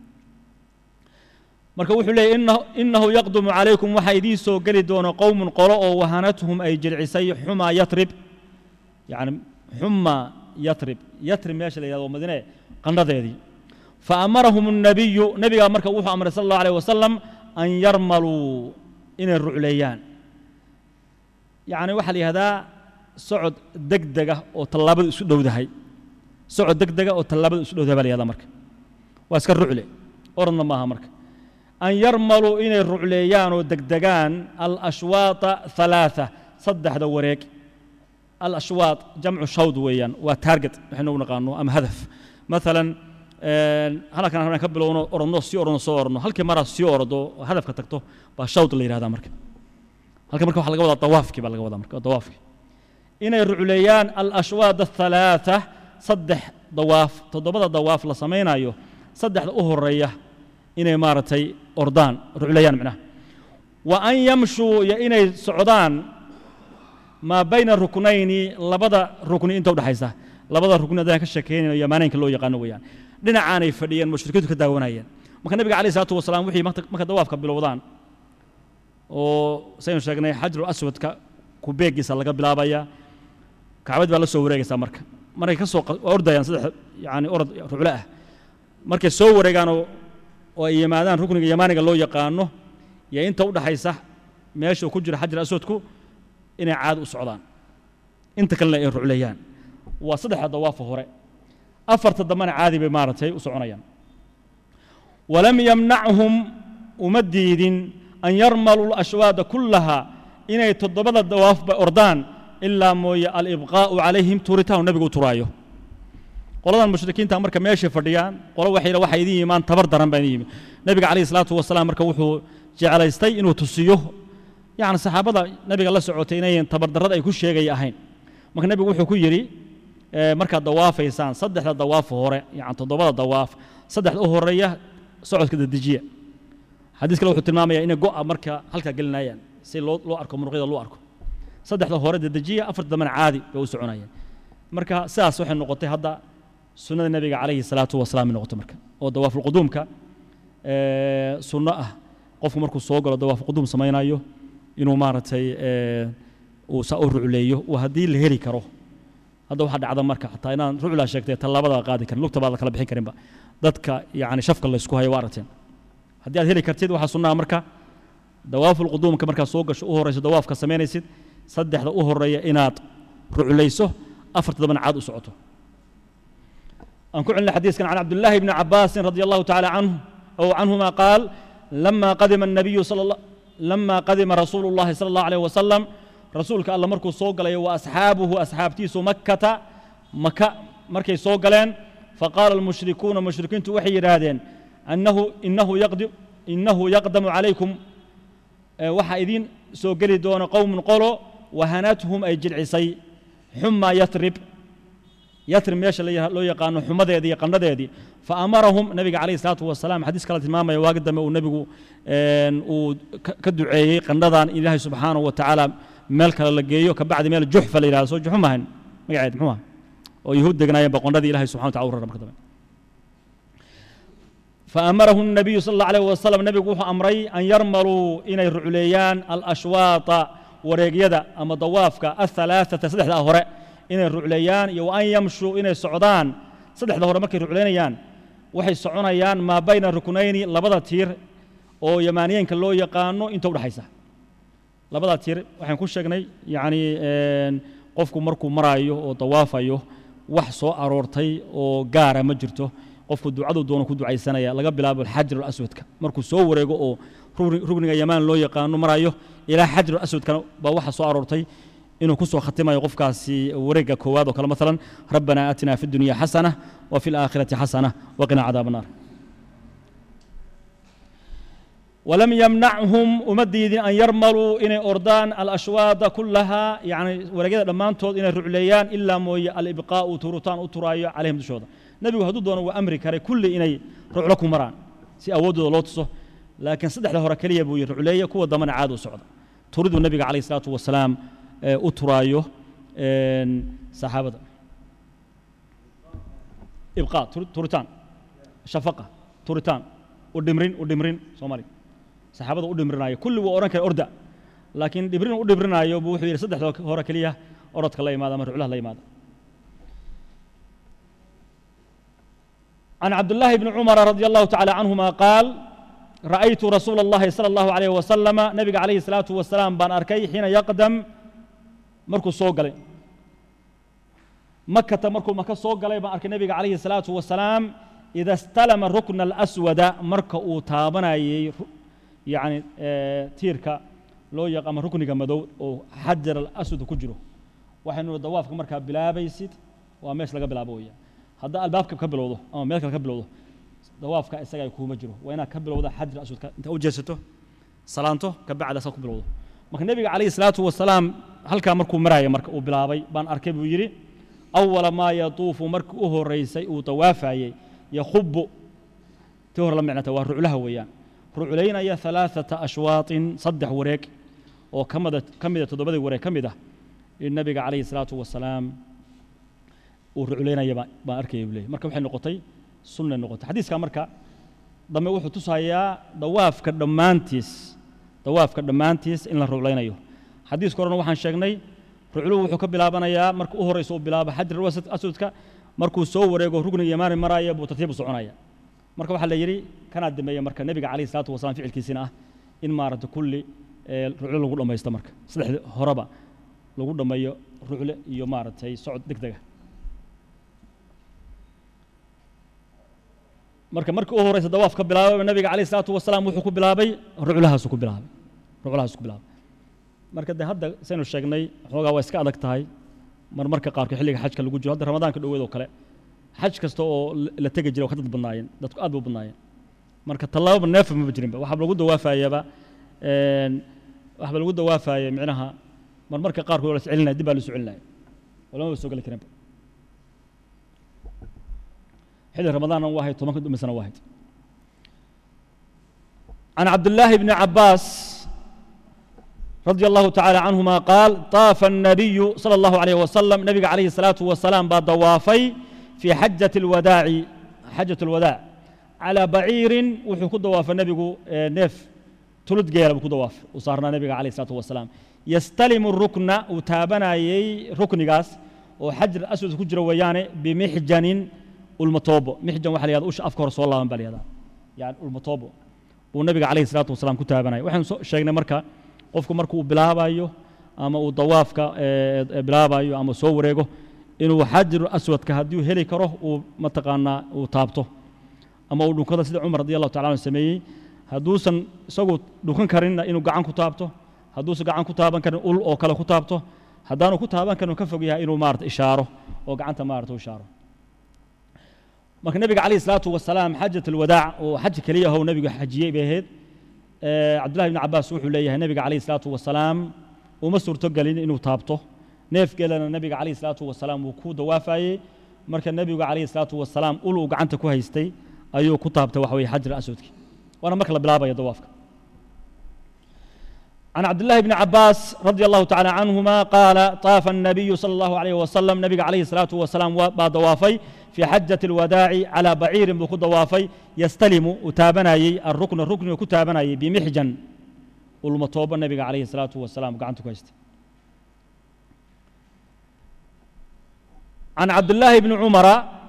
marka wuxuu leeyahay innahu yaqdumu alaykum waxa idin soo gali doono qowmun qolo oo wahanatuhum ay jilcisay xuma yatrib yaani حمى يثرب ماشي اللي هو مدينه قندديدي فامرهم النبي نبي مركه وحو امر صلى الله عليه وسلم ان يرملوا ان الرعليان يعني waxa li hada socod degdega oo talaabada isu dhowdahay socod degdega oo talaabada isu dhowdahay bal marka waa iska rucle orna maaha marka an yarmalu in الرعليان oo degdegaan al ashwaata thalatha saddexda wareeg الأشواط جمع شوط ويان وتارجت إحنا نقانو أم هدف مثلا هلا كان نكبل أورنو سي أورنو هل كمرة سي أوردو هدف كتكتو بشوط اللي هذا مركب هل كمركب حلقة وضع طواف كي بالقى وضع مركب طواف إن الرعليان الأشواط الثلاثة صدح ضواف تضبط الضواف لصمينا أيوه صدح أهرية إني مارتي أردان رعليان منه وأن يمشوا يا إني سعودان ما بين الركنين لبدا ركنين أنت ودحيسة لبدا ركنين ذاك الشكين يمانين كله يقانوا ويان لنا عاني فديا مشركين كداونايا ما كان النبي عليه الصلاة والسلام وحي ما كدواف قبل وضان وسيم شاقني حجر أسود كوبيجي سلقة بلا بايا كعبد بالله سووريجي سامرك مرة كسوق أردا يعني أرد رعلاه مرة سووريجانو ويمادان ركن يماني قالوا يقانو يا أنت وده حيسه ماشي وكجر حجر أسودكو إن عاد وسعودان أنت كلا الرعليان وصدح الضواف هراء أفرت الضمان عادي بمارتي وسعونيان ولم يمنعهم ومديد أن يرملوا الأشواط كلها إن يتضبط الضواف بأردان إلا موي الإبقاء عليهم تورتها النبي ترايه قولنا المشركين تأمر كماشي فرديان قولوا وحيلا وحيدي إيمان تبردران بينهم النبي عليه الصلاة والسلام مركوحه جعل يستي إنه تسيه يعني الصحابة النبي الله سعوتينين تبردرات أي كل شيء جاي أهين ما كان النبي وحده كيري مركز الضواف يسان صدح الضواف هوري يعني تضبط الضواف صدح الأهورية صعود كده الدجية حديث كله تمام إنه جاء مركز هلك قلنا يعني سي لو أركم مرغيض لو أركم صدح الأهورية الدجية أفرد ضمن عادي بوسعونية مركز ساس وحنا نقطة هذا سنة النبي عليه الصلاة والسلام من نقطة مركز والضواف القدوم ك سنة قف مركز صوغ الضواف القدوم سمينا أيه إنه مارتي وسأور عليه وهدي الهري كروه هذا واحد عظم مركز حتى أنا رعلا شكتي طلبة قاعد كان لقطة بعض كلا بحين كريم بقى ضدك يعني شفق الله يسكوها يوارتين هدي الهري كرتيد واحد سنة مركز دواف القدوم كمركز صوغ شؤور رئيس دواف كسمين يسد صدح له الريا إنات رعليسه أفرت ضمن عاد وسعته أنكر عن الحديث كان عن عبد الله بن عباس رضي الله تعالى عنه أو عنهما قال لما قدم رسول الله صلى الله عليه وسلم رسولك الله مركو صوغلي وأصحابه أصحابتيس مكة مركي صوغلين فقال المشركين توحي رادين إنه يقدم عليكم وحايدين صوغلي دون قوم قولوا وهنتهم أي جلعسي حمى يثرب ماشي لو يقانو حمده يدي قنده يدي فأمرهم النبي عليه الصلاة والسلام حديث كلام إمام يواجد دم والنبي وكدعي قندان إله سبحانه وتعالى ملك للجيو كبعد مال جحفة لله سو جحمهن مقعد محوها ويهود دقنا يبقى قندة إله سبحانه وتعالى ربنا فأمره النبي صلى الله عليه وسلم النبي قوه أمري أن يرملوا إن الرعليان الأشواط وريقيدا أما ضوافك الثلاثة سدح الأهراء إن الرعليان وأن يمشوا إن السعودان صدح ظهر مكة الرعليان وحي السعونيان ما بين الركنين لبضا تير أو يمانيين كلو يقانو إنتو رحيسة لبضا تير وحين كل شيء يعني قفكم مركو مرايو أو طوافيو وحصو أرورتي أو قارة مجرته قفكو دعادو دونو كو دعاي سنة لقب بلاب الحجر الأسود مركو سوريقو أو ركن يمان لو يقانو مرايو إلى حجر الأسود كانوا بوحصو أرورتي إنه كسو ختمة يقف كاسي ورقة كواد وكلا مثلا ربنا آتنا في الدنيا حسنة وفي الآخرة حسنة وقنا عذاب النار ولم يمنعهم أمديد أن يرملوا إن أردان الأشواط كلها يعني ورقة لما أنتوا إن الرعليان إلا موي الإبقاء وتروتان وترايا عليهم دشودا نبي وهدودون وأمريكا كل إني رعلكم مران سي أودوا لوتصه لكن صدح له ركلية بوي الرعلية كوا ضمن عاد وسعودة تريد النبي عليه الصلاة والسلام أترايه صحابة إبقاء تورتان شفقة تورتان ودمرين صومالي صحابة ودمرين كل وأورانك الأردة لكن دمرين ودمرين بوحي صدح هورا كلية أردك الله ماذا مرعو له الله ماذا عن عبد الله بن عمر رضي الله تعالى عنهما قال رأيت رسول الله صلى الله عليه وسلم نبي عليه الصلاة والسلام بان أركي حين يقدم مركو صوغلي مكة مركو صوغلي بان أركي نبي عليه الصلاة والسلام إذا استلم الركن الأسود مركو تابنا يعني تيركا لو يقام ركن جمدو وحجر الأسود كجرو وحين الضواف مركا بلا بيسيت وماش لقى بلا بويا هذا الباب كبل وضوه أو ملك كبل وضوه ضوافك إسقى يكون مجرو وأنا كبل وضوه حجر الأسود أنت أوجسته صلانته كبعد ساق كبل وضوه ما النبي عليه الصلاة والسلام هل كان مركو مرايا مركو بلابي بان أركب ويجري أول ما يطوف مركوه الرئيسي وطوافه يخب تهر لما معناتها والرعلها ويان رعلينا يا 3 أشواط صدح وريك وكمدة تضبذي وريك كمدة النبي عليه الصلاة والسلام ورعلينا يا ما أركي بليه مركب وحي نقطي سنة نقطة حديث كمركا ضم وحو تصايا ضواف كدمانتيس إن الرعلينا يو حديث كورونا وحن شاقني رعلو وحو كبلابانيا مركو أهريسو بلابا حجر الوسط أسودك markuu soo wareego rugniga yamaani maraya buu tartiib soconaya marka waxa la yiri kana dameeyo marka nabiga kaleey salaatu wasalaam ficilkiisina ah in maarata kulli ruulo lagu dhamaysto marka saddex horaba lagu dhameeyo ruulo iyo maaratay socod degdeg ah marka uu horeysa dawaaf ka bilaabay nabiga kaleey salaatu wasalaam wuxuu ku bilaabay ruulahaas ku bilaabay marka hadda saynu sheegnay xoogaa waa iska adag tahay marmarka qaarka xilliga xajka lagu jiro hadda ramadaanka dhaweedo kale xaj kasta oo la tagay jiray waqti badnaayeen dadku aad u badnaayeen marka talaabo neef ma jirin waxa lagu dawaafayay micnaha marmarka qaarkood la sicilnaa dib la sicilnaa wala ma soo gali karin xilli ramadaan waa hay 10 sano waahid عن عبد الله بن عباس رضي الله تعالى عنهما قال طاف النبي صلى الله عليه وسلم نبي عليه الصلاة والسلام بعد ضوافي في حجة الوداع على بعير وحكو ضواف النبي نف تلد جيل بكو ضواف وصارنا النبي عليه الصلاة والسلام يستلم الركن وتابنا ركن قاس وحجر أسود كجر وياني بمحجن المطوب محجن وحل ياد وش أفكار رسول الله من بالي هذا يعني المطوب والنبي عليه الصلاة والسلام كتابنا وحن شيخنا مركا qofku markuu bilaabayo ama uu dawaafka bilaabayo ama soo wareego inuu xajir aswadka hadii heli karo uu mataqaana uu taabto ama uu dhunkada sida Umar radiyallahu ta'ala anhu sameeyay haduusan isagu dhunkan karin inuu gacan ku taabto haduusan gacan ku taaban karin ul oo kale ku taabto hadaanu ku taaban karin ka fog yahay inuu maarta ishaaro oo gacanta maarta u ishaaro marka nabiga kaleey salaatu wasalaam xajjatul wadaa oo xaj kaliya oo nabiga xajiyay baheed عبد الله بن عباس وحول ليه النبي عليه الصلاة والسلام ومسور تقلين إنه تابطه نيف قال النبي عليه الصلاة والسلام وكود وافاي مركا النبي عليه الصلاة والسلام قولوا قعنت كويستي أيو كتابته وحوي حجر أسودك وأنا مكلا بلابا يا دوافك عن عبد الله بن عباس رضي الله تعالى عنهما قال طاف النبي صلى الله عليه وسلم نبي عليه الصلاة والسلام بعد وافي في حجة الوداع على بعير بكود وافي يستلم وتابناي الركن وكتابناي بمحجن والمطوب النبي عليه الصلاة والسلام قعنت كويست عن عبد الله بن عمر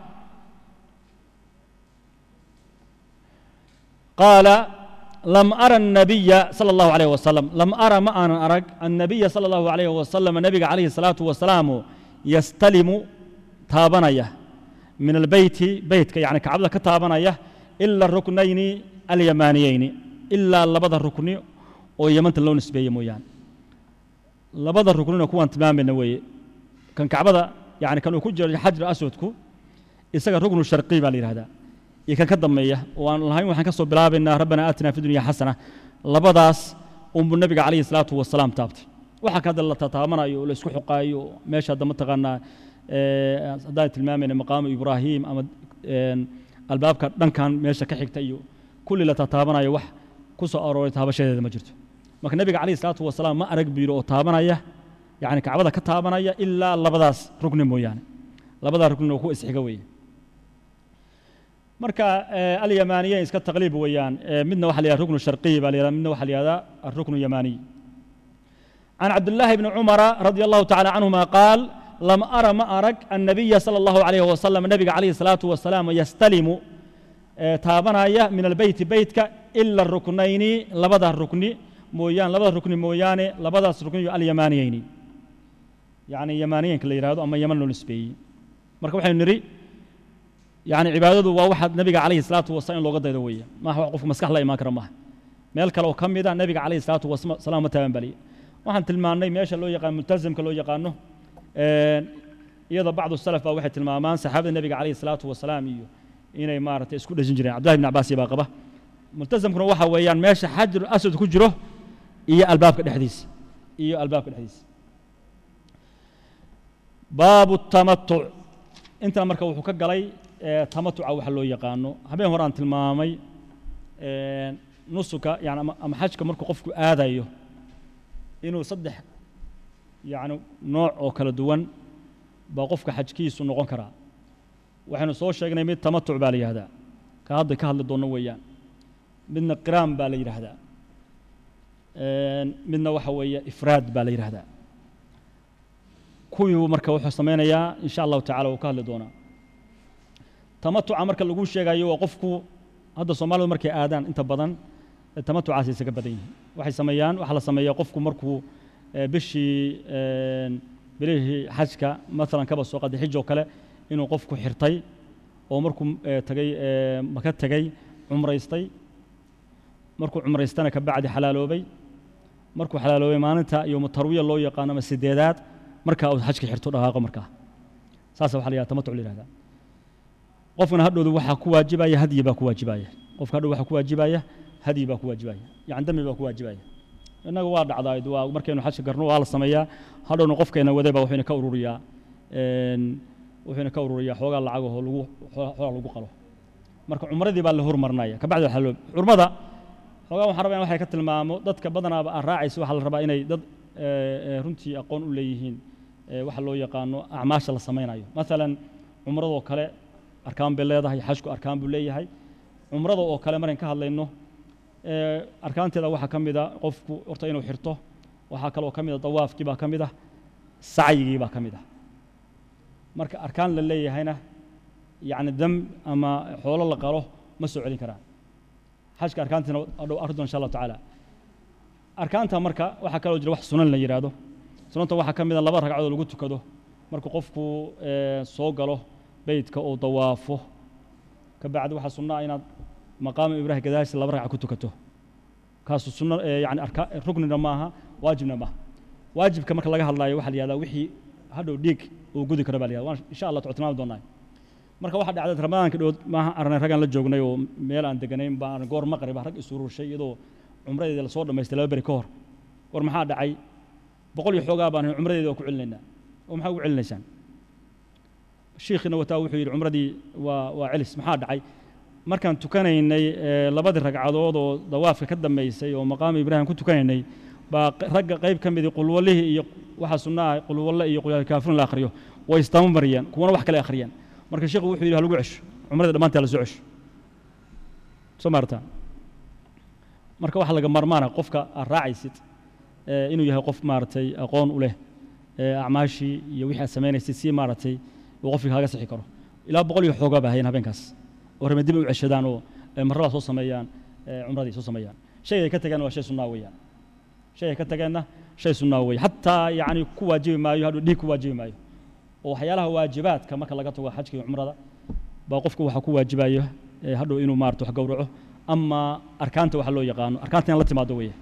قال لم أرى النبي صلى الله عليه وسلم لم أرى ما أنا أرى النبي صلى الله عليه وسلم النبي عليه الصلاة والسلام يستلم تابنايه من البيت بيتك يعني كعبد كتابنايه إلا الركنين اليمانيين إلا لبض الركن ويمنت اللون نسبية مويان لبض الركنين كون تماما نوي كان كعبد يعني كانوا كجر حجر أسودكو يسقى الركن الشرقي بالي هذا يكن كدمية وأن الله وحنا كسب بلابنا ربنا آتنا في الدنيا حسنة لبضاس النبي عليه الصلاة والسلام تابت وحكى الله تتامنا يسكو حقايو ماشى دم تغنى هداية المامين مقام إبراهيم أما الباب كان ماشى كحكتيو كل اللي تتامنا يوح كسو أرويت هذا شيء ما جرت ما كان النبي عليه الصلاة والسلام ما أرق بيرو تامنا يعني كعبده كتامنا إلا لبضاس ركن مويان لبضا ركن وكو إسحقوي marka al-yamaniyin iska taqliib weeyaan midna waxa la yiraahdaa ruknu sharqi baa la yiraahdaa midna waxa la yiraahdaa ar-ruknu yamani عن عبد الله بن عمر رضي الله تعالى عنهما قال لم أرى ما أرك النبي صلى الله عليه وسلم النبي عليه الصلاة والسلام يستلم تابنايا من البيت بيتك إلا الركنين لبدا الركن مويان لبدا الركن مويان لبدا الركن اليمانيين يعني يمانيين كلا يرادوا أما يمن نسبي marka waxay niri يعني عبادته واحد نبي عليه الصلاة والسلام لو قدر دوية ما هو قف مسكح لا ما كرمه مالك لو كم إذا النبي عليه الصلاة والسلام تام بلي واحد تلماني ماشى لو يقان ملتزم كلو يقانه يضع بعض السلف أو واحد تلمامان سحاب النبي عليه الصلاة والسلام إنه إمارة إسكول جنجرين عبد الله بن عباس يبقى قبه ملتزم كنا واحد ويان ماشى حجر أسود كجره إيه الباب الحديث إيه الباب الحديث باب التمتع أنت مركب وحكك علي تمتع waxa loo yaqaano habeen horaan tilmaamay nusuka yani ama xajka markuu qofku aadayo inuu saddex yani nooc oo kala duwan baa qofka xajkiisu noqon karaa waxaynu soo sheegnay mid tamatuc baa la yidhahdaa ka hadda ka hadli doonno weeyaan midna qiraan baa la yidhaahdaa midna waxa weeye ifraad baa la yidhaahdaa kuwii marka wuxuu samaynayaa insha allahu tacaala wuu ka hadli doonaa tamatuca marka lagu sheegayo waa qofku hadda soomaalidu markay aadaan inta badan tamatucaasay isaga badan yihiin waxay sameeyaan waxa la sameeyaa qofku markuu bilihii xajka maalan kaba soo qaday xij oo kale inuu qofku xirtay oo markuu tagay maka tagay cumraystay markuu cumraystana ka bacdi xalaaloobay markuu xalaaloobay maalinta yowm tarwiya loo yaqaano ama sideedaad markaa uu xajka xirto dhaqaaqo markaa saasa waxa la yidhahdaa tamatuc la yidhahdaa qofkana hadhowdu waxaa ku waajibaya hadyi baa ku waajibaya qofka hadhow waxaa ku waajibaya hadyi baa ku waajibaya yani dami baa ku waajibaya innaga waa dhacdaa waa markaynu xajka garno waa la sameeyaa hadhowna qofkeena waday baa wuxuuna ka ururiyaa xoogaa lacagahoo xoogaa lagu qalo marka cumradii baa la hormarinaya ka bacdi waxaa loo curmada xoogaa waxaan rabaa in waxay ka tilmaamo dadka badanaaba aan raacayso waxaa la rabaa inay dad runtii aqoon u leeyihiin waxa loo yaqaano acmaasha la samaynayo maalan cumradoo kale arkaan bay leedahay xajku arkaan buu leeyahay cumrada oo kale markaan ka hadlayno arkaanteeda waxaa ka mid a qofku horta inuu xirto waxaa kaloo ka mid a dawaafkii baa ka mid ah sacyigii baa ka mid ah marka arkaan la leeyahayna yani dam ama xoolo la qalo ma soo celin karaan xajka arkaantiina adhow ardo insha allahu tacaala arkaanta marka waxaa kaloo jira wax sunan la yidhaahdo sunanta waxaa ka mid a 2 ragcadood lagu tukado markuu qofku soo galo beydka oo dawaafo ka bacdi waxaa sunnaa inaad maqaam ibraahim gadaashiisa 2 ragca ku tukato kaasu sunna yani ruknina maaha waajibna maaha waajibka marka laga hadlayo waxaa la yidhahdaa wixii hadhow dhiig uu gudi karo baa la yidhahdaa insha allah tilmaami doonaa marka waxaa dhacday ramadaanka dhow maaha arnay ragaan la joognay oo meel aan deganayn baan goor maqrib rag isururshay iyadoo cumradeeda la soo dhameystay 2 bari ka hor war maxaa dhacay 100 iyo xoogaa baan cumradeeda ku celinaynaa oo maxaa ugu celinaysaan sheekhina wataa wuxuu yidhi cumradii waa celis maxaa dhacay markaan tukanaynay 2 ragcadood oo dawaafka ka dambeysay oo maqaam ibraahim ku tukanaynay baa ragga qayb ka mid qulwalihi iyo waxa sunnaa qulwalle iyo qul kaafiruun la akhriyo way istamariyaan kuwana wax kale akhriyaan marka sheekhu wuxuu yidhi lagu cesho cumrada dhamaanteed la soo cesho somarta marka waxa laga marmaana qofka raacaysid inuu yahay qof maartay aqoon u leh acmaashi iyo wixii sameeynaysid si maartay uu qofka kaaga sixi karo ilaa 100 iyo xoogaa baa hayeen habeenkaas oo ramadib u ceshadaan oo marrada soo sameeyaan cumradii soo sameeyaan shay ay ka tagaan waa shay sunnah weeyaan shay ay ka tagaana shay sunnah weey hatta yaani ku waajibi maayo haduu dhiig ku waajibi maayo oo waxyaalaha waajibaadka marka laga tago xajka iyo cumrada baa qofku waxa ku waajibayo hadhow inuu maarto wax gowraco ama arkaanta waxa loo yaqaano arkaanta in la timaado weeye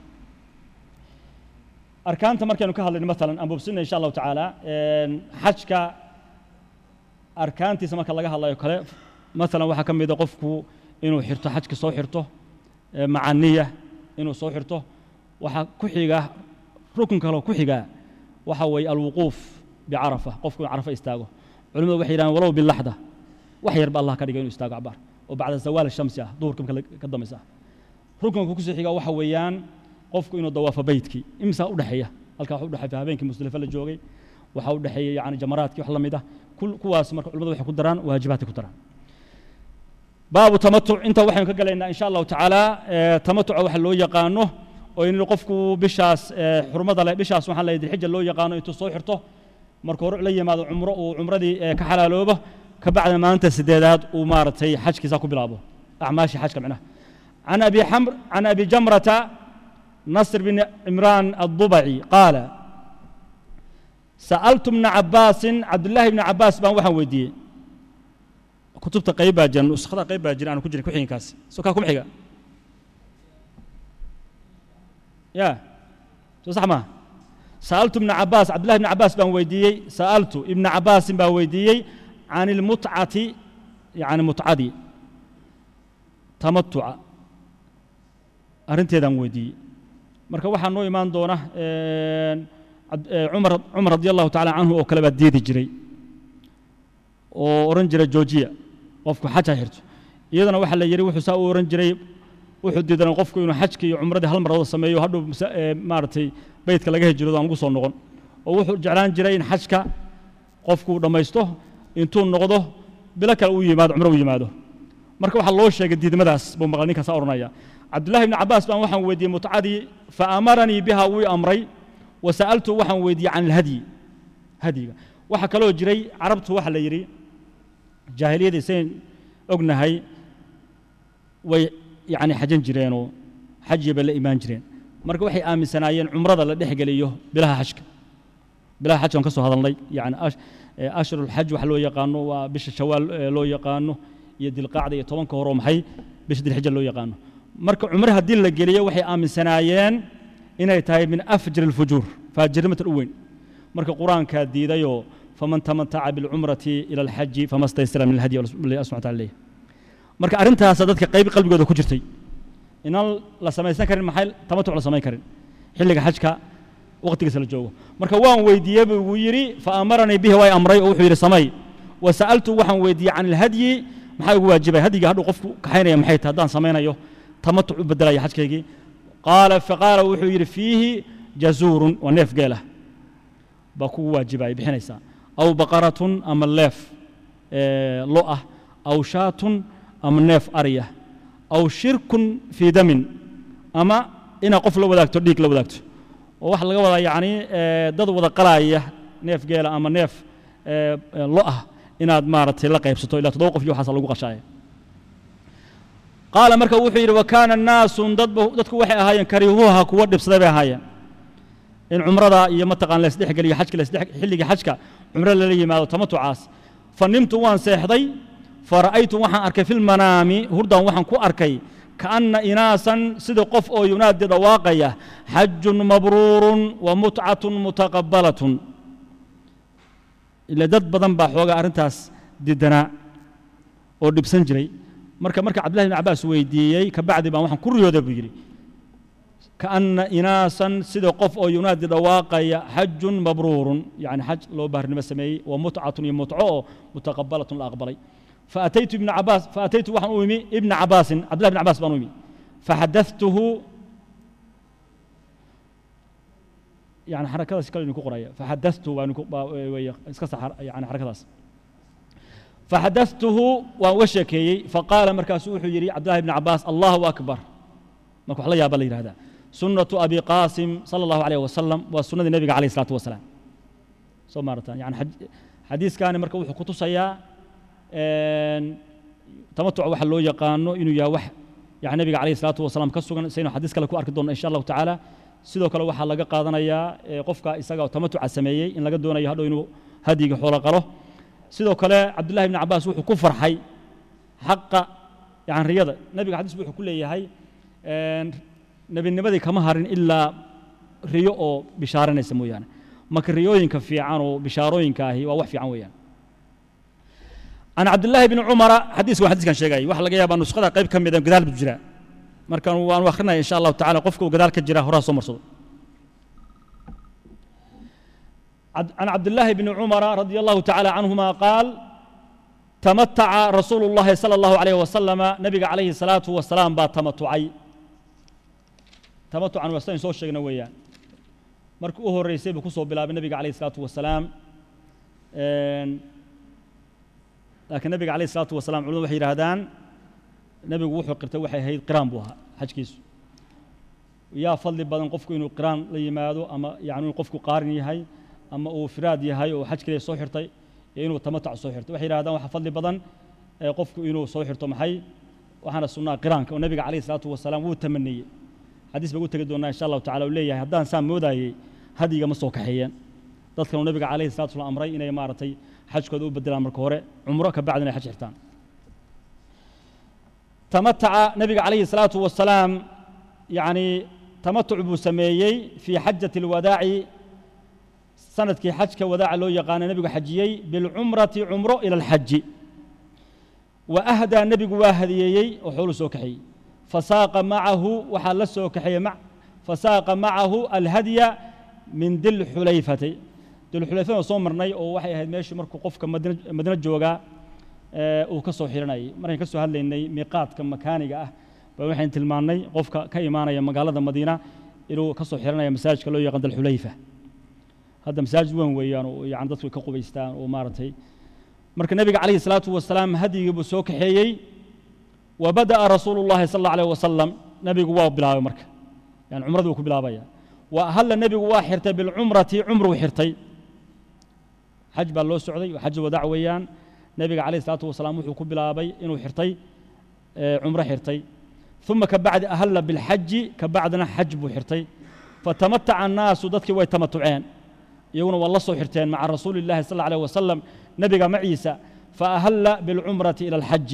arkaanta markaynu ka hadlayno maalan aan bobsina insha Allah taala xajka arkaantiisa marka laga hadlayo kale maalan waxa ka mid ah qofku inuu xirto xajka soo xirto macaniya inuu soo xirto waxa ku xiga rukun kale ku xiga waxa way alwuquuf بعرفة قفكم عرفة استاغو علماء وحيران ولو باللحظة وحير بالله كدغ انه استاغو عبار وبعد زوال الشمس دوركم كدميسا ركن كوكسو خيغا waxa weeyaan qofku inuu dawaafo beydki imsa u dhaxeeya halka waxa u dhaxeeya habeenkii musdalifa la joogay waxa u dhaxeeya yaani jamaraadki wax la mid ah kuwaas marka culimadu waxay ku daraan waajibaadka ku daraan baabu tamattu inta waxaan ka galaynaa insha Allah taala tamattu waxa loo yaqaano oo in qofku bishaas xurmada leh bishaas waxa la yidhi xijja loo yaqaano intuu soo xirto marka hore la yimaado cumro oo cumradii ka xalaaloobo ka bacda maanta sideedaad uu maartay xajkiisa ku bilaabo acmaashi xajka macna عن أبي جمرة نصر بن عمران الضبعي قال سألت ابن عباس عبد الله بن عباس بان وحن ويدي كتبت قيبة جن وسخطة قيبة جن أنا كجري كحين كاس سكاكم حيقة يا صح ما سألت ابن عباس عبد الله بن عباس بن ويدي سألت ابن عباس بن ويدي عن المتعة يعني متعدي تمتع أرنتي دان ويدي مركب واحد نوع إيمان دونه عمر رضي الله تعالى عنه أو كلبة ديدي جري أورنجر الجوجية وفق حتى هرت إذا واحد اللي يروح يساوي أورنجري wuxuu diidan qofku inuu xajka iyo cumradii hal mar wada sameeyo hadhow maartay beydka laga hijrado aan ugu soo noqon oo wuxuu jeclaan jiray in xajka qofku dhamaysto intuu noqdo bila kale uu yimaado cumro uu yimaado marka waxa loo sheegay diidmadaas buu maqal ninkaas oranaya Abdullah ibn Abbas baan waxaan weydiiyay mutacadi fa amarani biha wi amray wa sa'altu waxaan weydiiyay an al-hadi hadiga waxa kale oo jiray carabtu waxa la yiri jaahiliyada seen ognahay way يعني حجن جيرانو حج بلا إيمان جيران مركب وحي آمن سنايين عمرة لا دحق ليه بلا حجك بلا حج كسو هذا الله يعني أشهر الحج وحلو يقانو وبش الشوال لو يقانو يدي القاعدة يطوان كهروم حي بش دي الحج لو يقانو مركب عمرها دي اللي وحي آمن سنايين إنها يتهي من أفجر الفجور فجرمة الأوين مركب قرآن كادي دايو فمن تمتع بالعمرة إلى الحج فما استيسر من الهدي اللي أسمعت عليه marka arintaas dadka qayb qalbigooda ku jirtay inaan la sameeysan karin maxay tamatu la sameey karin xilliga xajka waqtigiisa la joogo marka waan weydiiyay buu yiri fa amarani bihi way amray oo wuxuu yiri sameey wa sa'altu waxaan weydiiyay an al-hadi maxay ugu waajibay hadiga haduu qofku ka xaynaya maxay tahay hadaan sameynayo tamatu beddelaya xajkaygi qaala wuxuu yiri fiihi jazurun wa neef geela ba ku waajibay bixinaysa aw baqaratun ama leef lo ah aw shaatun أما نف أريه أو شرك في دم أما إن قف لو ذاك تديك لو ذاك وواحد لقوا يعني ضد وذا قلاية نف جيلا أما نف لقى إن أدمارت لقى يبسطه إلى تدوق في حصل لقوا شيء قال مركب وحير وكان الناس ضد وحي هاي كرهوها كود بسبب هاي إن عمره يمتقن لسدح قال يحجك لسدح حلق حجك عمره اللي ما تمتع عاس فنمت وان سيحضي فرأيت وحن أركي في المنام هردا وحن كو أركي كأن إناسا سيد قف أو ينادي رواقية حج مبرور ومتعة متقبلة إلا دد بدن باحوغا أرنتاس ددنا أو دبسنجري مركا عبد الله بن عباس ويديي كبعد ما وحن كل يودا بيجري كأن إناسا سيد قف أو ينادي رواقية حج مبرور يعني حج لو بهر نمسمي ومتعة متعة متقبلة الأقبلي فأتيت وحن أمي ابن عباس عبد الله بن عباس بن أمي فحدثته يعني حركة سكال قرية فحدثته يعني حركة فحدثته ووشكي فقال مركز يري عبد الله بن عباس الله أكبر ما كحلا يا بلي هذا سنة أبي قاسم صلى الله عليه وسلم وسنة النبي عليه الصلاة والسلام مرة يعني حديث كان مركز كتوسيا تمتع waxa loo yaqaano inuu yahay wax yaani nabiga kaleey salaatu wasalaam ka sugan sayno xadiis kale ku arki doono insha Allah taala sidoo kale waxa laga qaadanayaa qofka isaga oo tamatuc sameeyay in laga doonayo hadhow inuu hadiga xoolo qalo sidoo kale Abdullah ibn Abbas wuxuu ku farxay xaqa yaani riyada nabiga xadiis wuxuu ku leeyahay nabinimadii kama harin ilaa riyo oo bishaaranaysa mooyaan marka riyooyinka fiican oo bishaarooyinka ahi waa wax fiican weeyaan عن عبد الله بن عمر حديث كان شيء واحد لقى يابا نسخة قريب كم يدم قدال بجرا مركان وان واخرنا إن شاء الله تعالى قفكوا قدال كجرا هراس ومرصود عن عبد الله بن عمر رضي الله تعالى عنهما قال تمتع رسول الله صلى الله عليه وسلم نبي عليه الصلاة والسلام با تمتعا وستين سوى الشيء نويا مركوه الرئيسي بكسو بلا النبي عليه الصلاة والسلام لكن النبي عليه الصلاة والسلام علوم وحي رهدان نبي وحي قرته وحي هيد قران بوها حج كيسو يا فضل بدن قفكو إنه قران ليمادو أما يعني قفكو قارن يهي أما أو فراد يهي أو حج كلي صوحرتي إنه تمتع صوحرتي وحي رهدان وحي فضل بدن قفكو إنه صوحرتو محي وحنا السنة قران والنبي عليه الصلاة والسلام هو التمني حديث بقول تجدون إن شاء الله تعالى وليه هدان سام موداي هدي مسوك حيان ذكر النبي عليه الصلاة والسلام أمري إنه يمارتي حج كذو بدل أمر كهرة عمره كبعدنا حج حرتان تمتع نبي عليه الصلاة والسلام يعني تمتع بسميي في حجة الوداع سنة كي حج كوداع لو يقان نبي حجيي بالعمرة عمره إلى الحج وأهدى النبي واهديي وحول سوكحي فساق معه وحل سوكحي فساق معه الهدي من ذي الحليفة ذي الحليفة وصومرني أو وحي هاد ماشي مركو قفك مدينة جوجا وكسو حيرناي مرين كسو هاللي إني ميقات كم مكاني waxaan tilmaanay qofka ka imaanaya magaalada Madiina inuu ka soo xiranaya masaajidka loo yaqaan Xulayfa هذا مساجد وين ويان ويعني dadku ka qubaystaan oo maartay marka nabiga kaleey salaatu wasalaam hadiga buu soo kaxeeyay وبدأ رسول الله صلى الله عليه وسلم نبي waa bilaabay marka يعني umradu ku bilaabaya وأهل النبي واحرته بالعمرة عمره حرتي حج بالله سعودي وحج وداع ويان نبي عليه الصلاة والسلام وحو كبلابي إنه حرتي عمره حرتي ثم كبعد أهل بالحج كبعدنا حج بحرتي فتمتع الناس ودتك ويتمتعين يقولون والله صو حرتين مع رسول الله صلى الله عليه وسلم نبي مع عيسى فأهل بالعمرة إلى الحج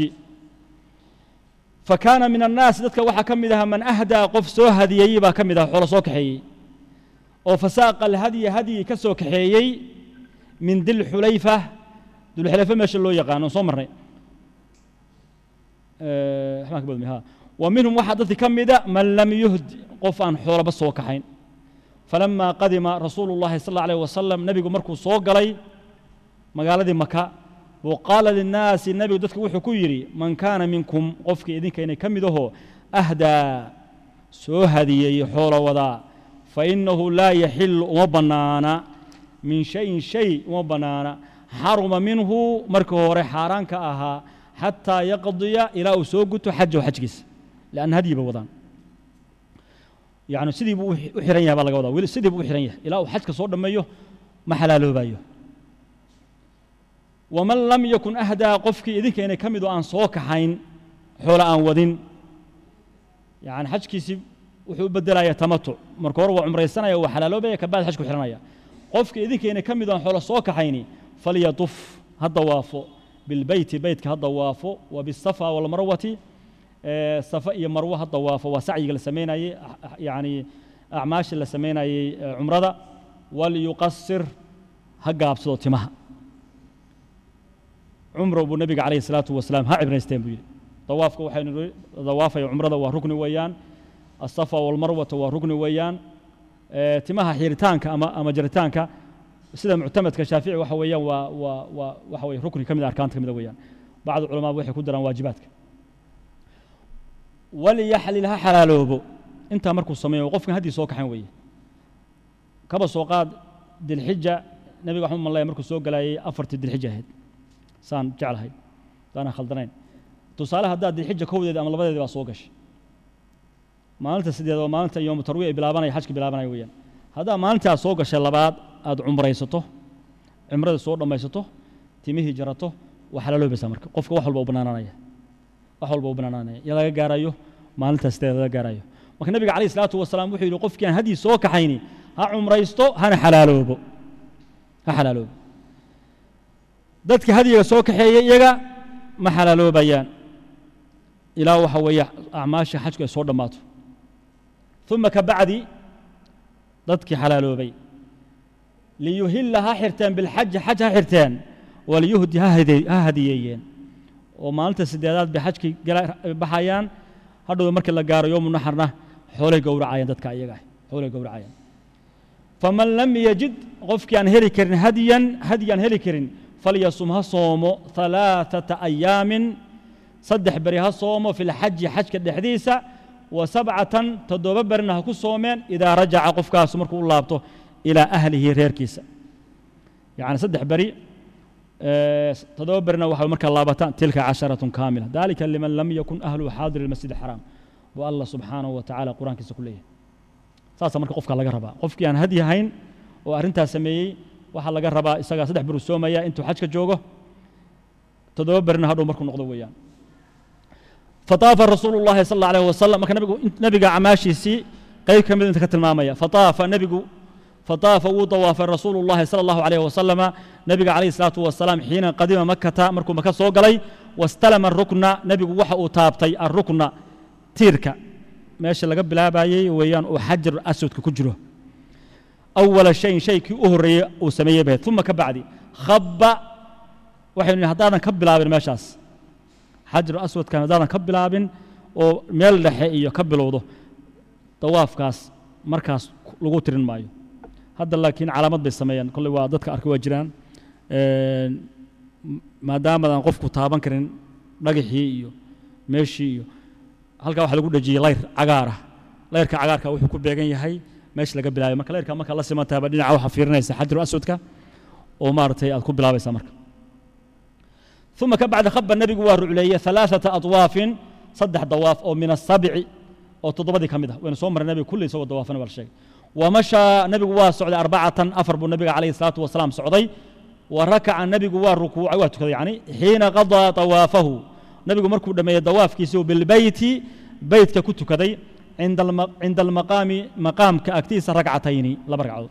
فكان من الناس دتك وحا كمدها من أهدى قف سو هديي با كمدها خول سو كخيي او فساق الهدي كسو كخيي من ذي الحليفة ذو الحليفة ماشي لو يقانو سو مرني احنا كبدمي ها ومنهم واحد دتك كمدا من لم يهد قف ان خول بس سو كخين فلما قدم رسول الله صلى الله عليه وسلم نبي مركو سو غلي مغالدي مكة وقال للناس النبي دتك وحو كيري من كان منكم قفك إذنك إني كمده أهدى سو هدي حول وضع فإنه لا يحل وبنانا من شيء وبنانا حرم منه مركو حاران كأها حتى يقضي إلى أسوقته حج وحجكس لأن هدي بوضان يعني سيدي بوحرينيا بالله وضع سيدي بوحرينيا إلى حجك صور دميه ما حلاله بايه ومن لم يكن أهدى قفك إذنك إني كمدو أن صوك حين حول أن ودين يعني حج كيسي وحو بدلا يتمتع مركور وعمر السنة وحلالو بيه كباد حجك حرنايا قفك إذنك إني كمدو أن حول صوك حيني فليطف هالضوافو بالبيت بيتك هالضوافو وبالصفا والمروة صفا مروة هالضوافو وسعي لسمينا يعني أعماش لسمينا عمرة وليقصر هقاب صوتمها عمره ابو النبي عليه الصلاه والسلام ها ابن استنبول طوافك وحين طواف عمره وركن ويان الصفا والمروه وركن ويان تمها حيرتانك اما جرتانك سيده معتمد كشافعي waxa weeyaan waxa weey rukni kamid arkaanta kamid weeyaan بعض العلماء waxay ku daraan waajibaadka wali yahlilha halaloobo inta markuu sameeyo qofka hadii soo kaxan weeye kaba soo qaad dil hijja nabiga waxaan malay markuu soo galayay 4 dil hijja ahayd سان جعلها أنا خلدنين تصالح هذا الحجة كودة أم لبدأ ذي بسوقش ما أنت سديد وما أنت يوم تروي بلابنا يحشك بلابنا ويان هذا ما أنت سوقش إلا بعد أد عمره يسطه عمره الصور لما يسطه تيمه هجرته وحلله بسمرك قفك وحول بوبنانية وحول بوبنانية يلا جارايو ما أنت سديد جارايو وكان النبي عليه الصلاة والسلام وحي لقف كان هدي سوق حيني ها عمره يسطه هنا حلاله بو ها حلاله dadka hadiga soo kaxeeyay iyaga ma xalaaloobayaan ilaa waxa weeye acmaasha xajka soo dhamaato thumma ka bacdi dadki xalaaloobay liyuhillaha xirtaan bil hajj hajha xirtaan wal yuhdiha hadiyeen oo maalinta sideedaad bi xajki baxayaan hadhow markii la gaaro yawm naharna xoolay gowracayaan dadka iyaga xoolay gowracayaan faman lam yajid qofki aan heli karin hadiyan heli karin فليصومها صومه 3 أيام صدح بريها صومه في الحج حج كالحديثة و7 تدوبرنها كصومين إذا رجع قفكا سمرك الله بطه إلى أهله ريركيسة يعني صدح بري تدوبرنا وحول مرك الله بطان تلك 10 كاملة ذلك لمن لم يكن أهله حاضر المسجد الحرام والله سبحانه وتعالى قرآن كيس كليه ساسا مرك قفكا لغا ربا قفكي يعني هدي هين وأرنتها سميي waxa laga rabaa isaga 3 bir soomaya intuu xajka joogo 7 birna hadhow markuu noqdo weeyaan fatafa rasuulullaahi sallallahu alayhi wasallam marka nabiga amaashiisi qayb kamid inta ka tilmaamaya fatafa uu tawafa rasuulullaahi sallallahu alayhi wasallam nabiga alayhi salatu wasalaam xiina qadima makkah markuu maka soo galay wastalama ar-rukna nabigu waxa uu taabtay ar-rukna tiirka meesha laga bilaabayay weeyaan oo xajar aswadka ku jiro أول شيء أهري وسميه به ثم كبعدي خب وحين هذا كبلابن ماشاس حجر أسود كان هذا كبلابن وميل لحية كبلوضه طواف كاس مركز لغوترين مايو هذا لكن علامات بالسميان كل وادتك أركوا جيران ما دام أنا قفك طابن كرين رجحي ماشي halkaa waxaa lagu dhejiyey layr cagaar ah layrka cagaarka wuxuu ku beegan yahay meesha laga bilaabay marka layrka marka la simantaaba dhinaca waxaa fiirinaysa xajaru aswadka oo maaragtay aad ku bilaabaysaa marka uma ka bacda khaba nebigu waa rucleeyey ثalaaثaةa aطwaafin saddex dawaaf oo min الsabci oo toddobadii ka mid ah waynu soo marray nebiga kulli isagoo dawaafana waa la sheegay wamashaa nebigu waa socday arbacatan afar buu nebiga calayhi الsalaatu wasalaam socday wa rakaca nebigu waa rukuucay waa tukaday yani xiina qaضىa طawaafahu nebigu markuu dhammeeyey dawaafkiisii bilbeyti beytka ku tukaday cinda almaqaami maqaamka agtiisa ragcatayni laba ragcadood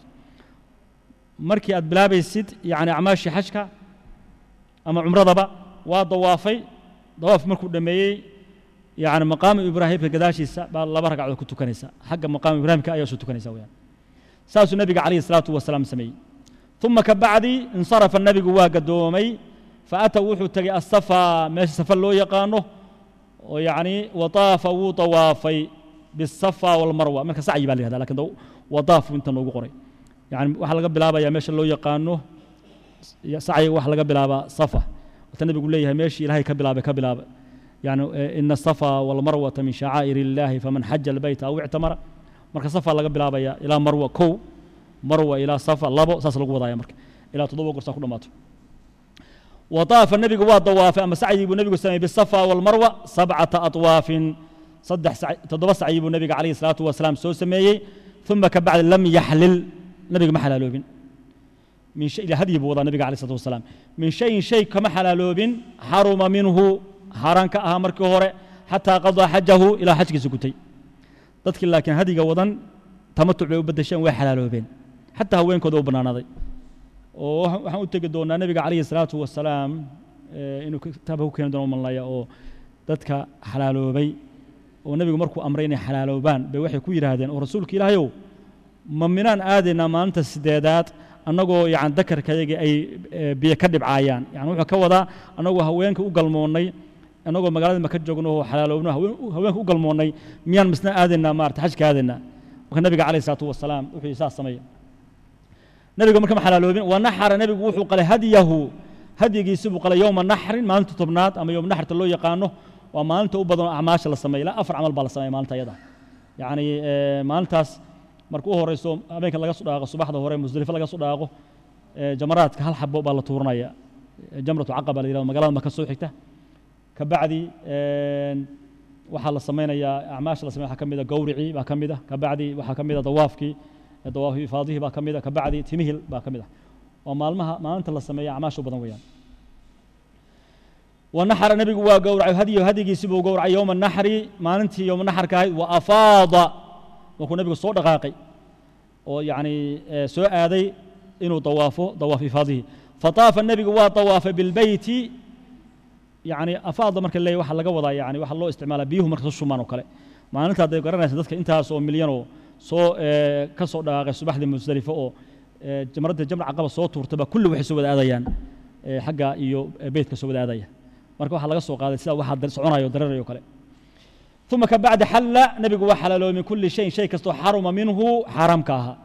markii aad bilaabaysid yani acmaashii xajka ama cumradaba waa dawaafay dawaaf markuu dhammeeyey yani maqaamu ibraahimka gadaashiisa baa laba ragcadood ku tukanaysa xagga maqaamu ibraahimka ayaa soo tukanaysa weyaan saasuu nebiga calayhi الsalaatu wasalaam sameeyey uma ka bacdi insarafa nebigu waa gadoomay faأtw wuxuu tegey aلsafا meesha safa loo yaqaano oo yani waطaafa wuu طawaafay bالsafا wاlmarwa marka sacyi baa la yihahda lakin wadaaf inta noogu qoray yani waxaa laga bilaabaya meesha loo yaqaano sacyiga waxa laga bilaabaa safa wata nebigu leeyahay meeshii ilahay ka bilaabay yani ina الsafا wاlmarwata min shacaa'ir الlahi faman xaja الbayta aw اctamara marka safa laga bilaabaya ilaa marwa kow marwa ilaa safa labo saas lagu wadaya marka ilaa 7 gorsaa ku dhamaato وطاف النبي والضواف أما سعي النبي سمي بالصفا والمروة 7 أطواف تضبط سعي النبي عليه الصلاة والسلام سو سميه ثم كبعد لم يحلل النبي ما حلالوبين من شيء لهدي بوضع النبي عليه الصلاة والسلام من شيء كما حلالوبين حرم منه حران كأها مركه حتى قضى حجه إلى حج سكوتي تذكر لكن هدي وضن تمتع بدشان وحلالوبين حتى هو وين كذو بنانضي waxaan u tegi doonaa nabiga calayhi الsalaatu wasalaam inuu kitaabka ku keeni doono malaya oo dadka xalaaloobay oo nebigu markuu amray inay xalaaloobaan bay waxay ku yidhaahdeen oo rasuulka ilaahayow ma minaan aadaynaa maalinta sideedaad annagoo yani dakarkayagii ay biyo ka dhibcaayaan yani wuxuu ka wadaa annagoo haweenka u galmoonnay annagoo magaalada maka joogno oo xalaaloobno haweenka u galmoonnay miyaan misna aadaynaa maarata xajka aadaynaa marka nabiga calayhi الsalaatu wasalaam wuxuu saas sameeyey nabiga marka ma xalaaloobin wa naxara nabigu wuxuu qalay hadyigiisi buu qalay yowma naxrin maalinta tobnaad ama yowma naxrta loo yaqaano waa maalinta u badan oo acmaasha la sameeya ilaa 4 camal baa la sameeya maalinta iyada yani maalintaas marka u horeyso habeenka laga soo dhaaqo subaxda hore musdalifa laga soo dhaaqo jamaraadka hal xabo baa la tuuranaya jamratu caqaba la yiraahdo magaalada maka soo xigta ka bacdi waxaa la sameynayaa acmaasha la sameeya waxaa ka mid ah gowricii baa ka mid ah ka bacdi waxaa ka mid ah dawaafkii dawaaf ifaadihi baa ka mid ah ka bacdi timihil baa ka mid ah oo maalinta la sameeya acmaasha badan weeyaan ونحر النبي وقورع هدي سبوا قورع يوم النحر ما ننتي يوم النحر كاي وأفاض وكون النبي صوت دقاقي ويعني سوء هذا إنه طواف إفاضه فطاف النبي وطواف بالبيت يعني أفاض مركز اللي وحل قوضا يعني وحل الله استعماله بيه مركز الشمان وكله ما ننتي هذا قررنا سدتك انت سو مليون سو كسو دقاقي صباح دي مزدلفة جمرة الجمرة عقب صوت ورتبه كل وحي سوى هذايان حقا إيو بيت كسوى هذايان marka waxa laga soo qaaday sida waxa dar soconayo dararayo kale thumma ka ba'da halla nabigu waxa xalaalo min kulli shay kasto harama minhu haramka aha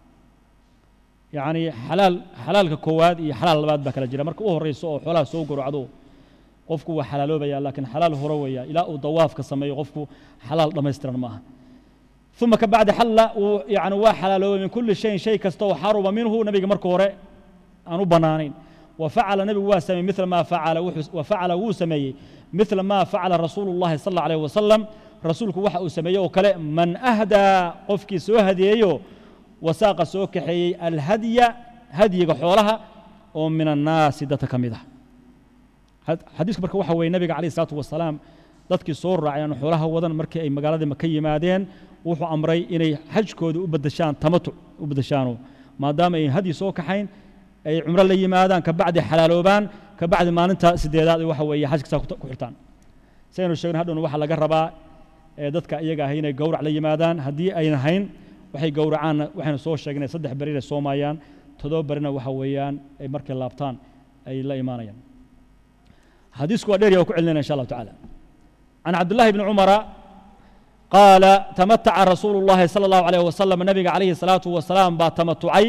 yani halalka koowaad iyo halal labaad ba kala jira marka uu horeyso oo xoolaha soo guracdo qofku waa xalaaloobaya laakiin halal hore weeyaa ila uu dawaafka sameeyo qofku halal dhameystiran ma aha thumma ka ba'da halla yani waa xalaalo min kulli shay kasto harama minhu nabiga marka hore aanu banaanayn وفعل النبي وسمي مثل ما فعل وفعل وسمي مثل ما فعل رسول الله صلى الله عليه وسلم رسولك وحا سميه وكلا من أهدى قفك سو هديه وساق سوكحي الهدي هدي حولها ومن الناس دتك مده حديث بركه وحا وي النبي عليه الصلاه والسلام dadkii soo raacayaan xoolaha wadan markii ay magaalada Makka yimaadeen wuxuu amray inay xajkooda u bedeshaan tamatu u bedeshaano maadaama ay hadi soo kaxayn ay umra la yimaadaan ka bacdi xalaaloobaan ka bacdi maalinta sideedaad waxa weeye xajka ku xirtaan saynu sheegna hadhoon waxa laga rabaa dadka iyaga ah inay gowrac la yimaadaan hadii ayna hayn waxay gowracaan waxayna soo sheegnay 3 bari ee Soomaayaan 7 barina waxa weeyaan ay markay laabtaan ay la iimaanayaan xadiisku waa dheer oo ku celinayna insha Allah ta'ala عن عبد الله بن عمر قال تمتع رسول الله صلى الله عليه وسلم النبي عليه الصلاه والسلام بتمتعي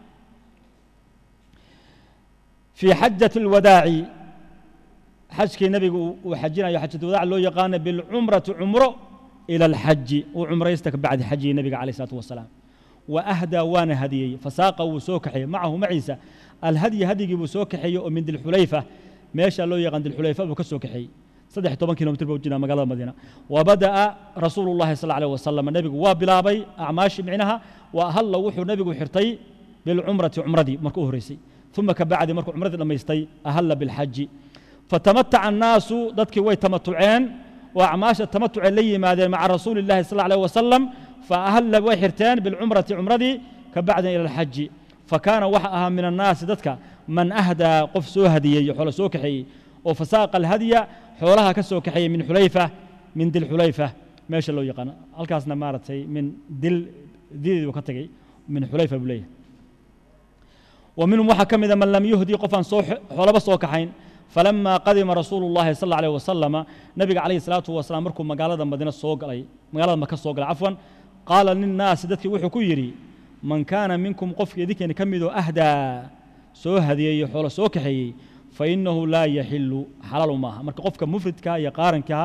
في حجة الوداع حج النبي وحجنا يا حجة الوداع لو يقان بالعمرة عمره إلى الحج وعمريستك بعد حج النبي عليه الصلاة والسلام وأهدى وانا هديي فساق وسوكحي معه معيسى الهدي هدي وسوكحي من ذي الحليفة ماشى الله يغند الحليفة وكسوكحي صدح 10 كيلومتر بوجنا مقالة المدينة وبدأ رسول الله صلى الله عليه وسلم النبي وبلابي أعماش معناها وأهل وحو النبي حرتي بالعمرة عمردي مركوه ريسي ثم كبعد مركو عمردي لما يستي أهل بالحج فتمتع الناس ضدك ويتمتعين وأعماش التمتع اللي مع رسول الله صلى الله عليه وسلم فأهل وحرتين بالعمرة عمردي كبعد إلى الحج فكان وحقها من الناس ضدك من أهدى قف سوهدي حول سوكحي وفساق الهدي حولها كسوكحي من حليفة من دل حليفة ماشي الله يقنا الكاسنا مارتي من دل ذي وكتجي من حليفة بليه ومنهم وحكم إذا من لم يهدي قفا صوح حول بسوكحين فلما قدم رسول الله صلى الله عليه وسلم نبي عليه الصلاة والسلام مركم مقالة مدينة السوق علي مقالة مكة السوق عفوا قال للناس دتك وحو كيري من كان منكم قف يدك يعني كمدوا أهدى سو هدي حول سوكحي فإنه لا يحل حلال معها مرك قفك مفرد كا يقارن كا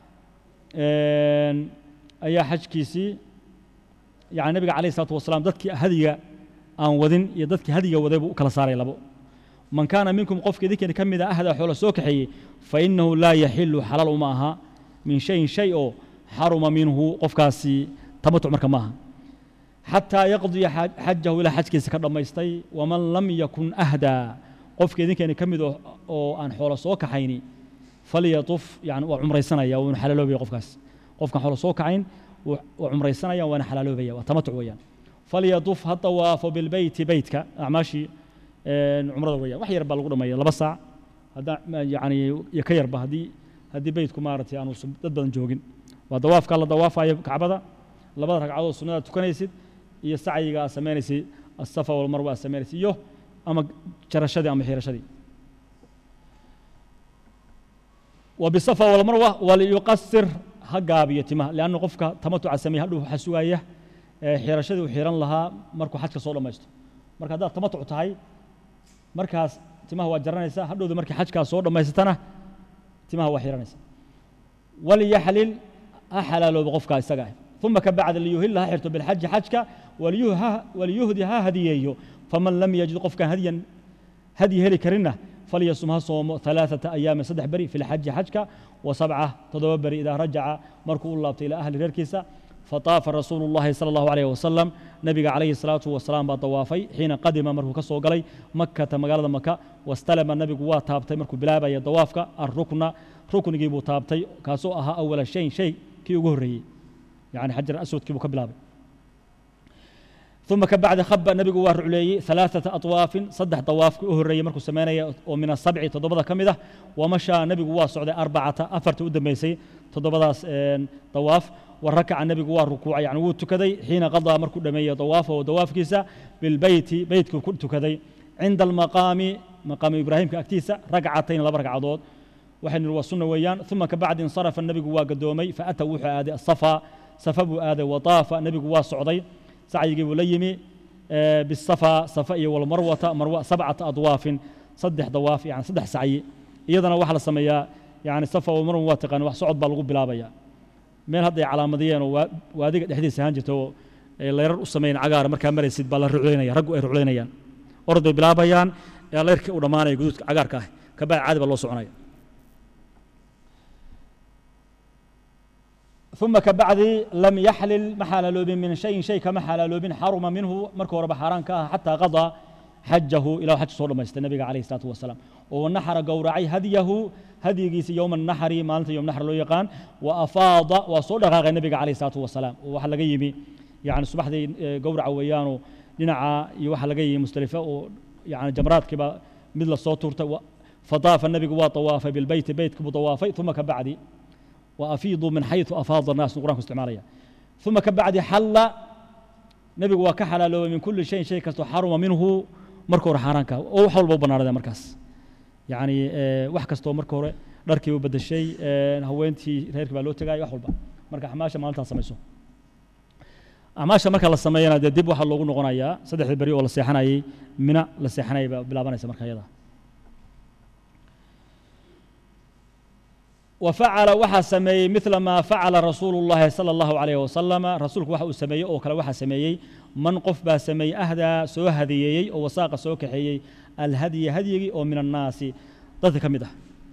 أي حج كيسي يعني النبي عليه الصلاة والسلام دتك هدي أن وذن يدتك هدي وذبو كلا صار يلبو من كان منكم قفك ذيك يعني كم إذا أهدى حول سوكحي فإنه لا يحل حلال معها من شيء حرم منه قفكاسي تمتع مرك معها حتى يقضي حجه إلى حج كيسي كرم يستي ومن لم يكن أهدى قفك ذيك يعني كم إذا أن حول سوكحيني فليطف يعني وعمري سنة يا ونحللوا بيه قفكاس قفك حول سوكحين وعمري سنة يا ونحللوا بيه وتمتع ويان فليطف هالطواف بالبيت بيتك أعماشي عمره ويا وحي رب الغرمة لبا ساعة هذا يعني يكير بهدي هدي بيتكم مارتي أنا ضد بدن جوجين وضواف قال ضواف أي كعبة لبا ركعات السنة تكنيسد يسعي سمينسي الصفا والمروة سمينسي يو أما شرشدي أما حيرشدي وبالصفا والمروة وليقصر هجابيتما لأنه قفك تمتع سميها له حسواية حيرشدي وحيران لها مركو حدك صولة ماجد marka hadaad tamatuc tahay markaas timaha waa jaranaysaa hadhowda markii xajkaas soo dhammaysatana timaha waa xiranaysaa waliyaxlil axalaalo qofka isaga ah ثم كبعد ليهلها حرته بالحج حجك وليهدها هديه فمن لم يجد قفك هدي هلي كرنه فليصمها صوم 3 أيام 6 بري في الحج حجك و7 بري إذا رجع مركو الله إلى أهل ريركيسا فطاف رسول الله صلى الله عليه وسلم نبي عليه الصلاة والسلام بطوافي حين قدم مركو كسو قلي مكة مقالة مكة واستلم النبي قوات تابتي مركو بلابا يطوافك ركن يجيبوا تابتي كاسوءها أول شيء كي يقهري يعني حجر أسود كي بلابا ثم كبعد خب النبي قوار عليه 3 أطواف صدح طواف كأهري مركو سمانية ومن 7 تضبضا كمده ومشى النبي قوار سعودي 4 أفرت قدميسي تضبضا طواف وركع النبي قوار ركوع يعني وود تكذي حين قضى مركو دمية طوافه ودواف كيسا بيتك كنت كذي عند مقام إبراهيم كأكتيسا ركعتين لبركع عضود وحين الوصلنا ويان ثم كبعد انصرف النبي قوار قدومي فأتوا آدي الصفا سفبوا آدي وطاف النبي قوار سعودي سعي يجيبوا ليمي بالصفا صفائي والمروة 7 أضواف صدح ضواف يعني صدح سعي إيضا وحل السمية يعني الصفا والمروة تقن وحصعد بالغوب بلابيا meel hadday calaamadiyeen oo waadiga dhexdiisa ahaan jirto leerar u sameeyeen cagaar markaa maraysid baa la rucleynaya raggu ay rucleynayaan orday bilaabayaan ee leerkii u dhamaanay guduudka cagaarka ah ka baa caadi baa loo soconaya ثم كبعد لم يحلل محل لوب من شيء كما حل لوب حرم منه مركو رب حران كاه حتى قضى حجه الى حج صلى الله النبي عليه الصلاه والسلام ونحر قورعي هديجيس يوم النحر مالته يوم نحر لو يقان وافاض وصدق النبي عليه الصلاه والسلام وwaxa laga yimi يعني subaxdii gowraca weeyaan dhinaca iyo waxa laga yimi mustalifa oo يعني jamraadkiba mid la soo turtay فطاف النبي وطواف بالبيت بيتك بطوافي ثم كبعد وافيضوا من حيث افاض الناس القران استعماليه ثم كبعد حل نبي وكحل له من كل شيء كسو حرم منه markuu xaraanka oo wax walba banaanada markaas yaani wax kasto markuu hore dharkii uu bedeshay haweentii reerka baa loo tagay wax walba marka xamaasha maalinta sameeyso amaasha marka la sameeyana dib waxa loogu noqonayaa 3 bari oo la seexanayay mina la seexanay bilaabanaysa marka iyada وفعل وحا سميي مثل ما فعل رسول الله صلى الله عليه وسلم رسولك وحا سميي أو كلا وحا سميي من قف با سميي أهدى سو هديي أو وساق سو كحيي الهدي هدي أو من الناس ضد كمده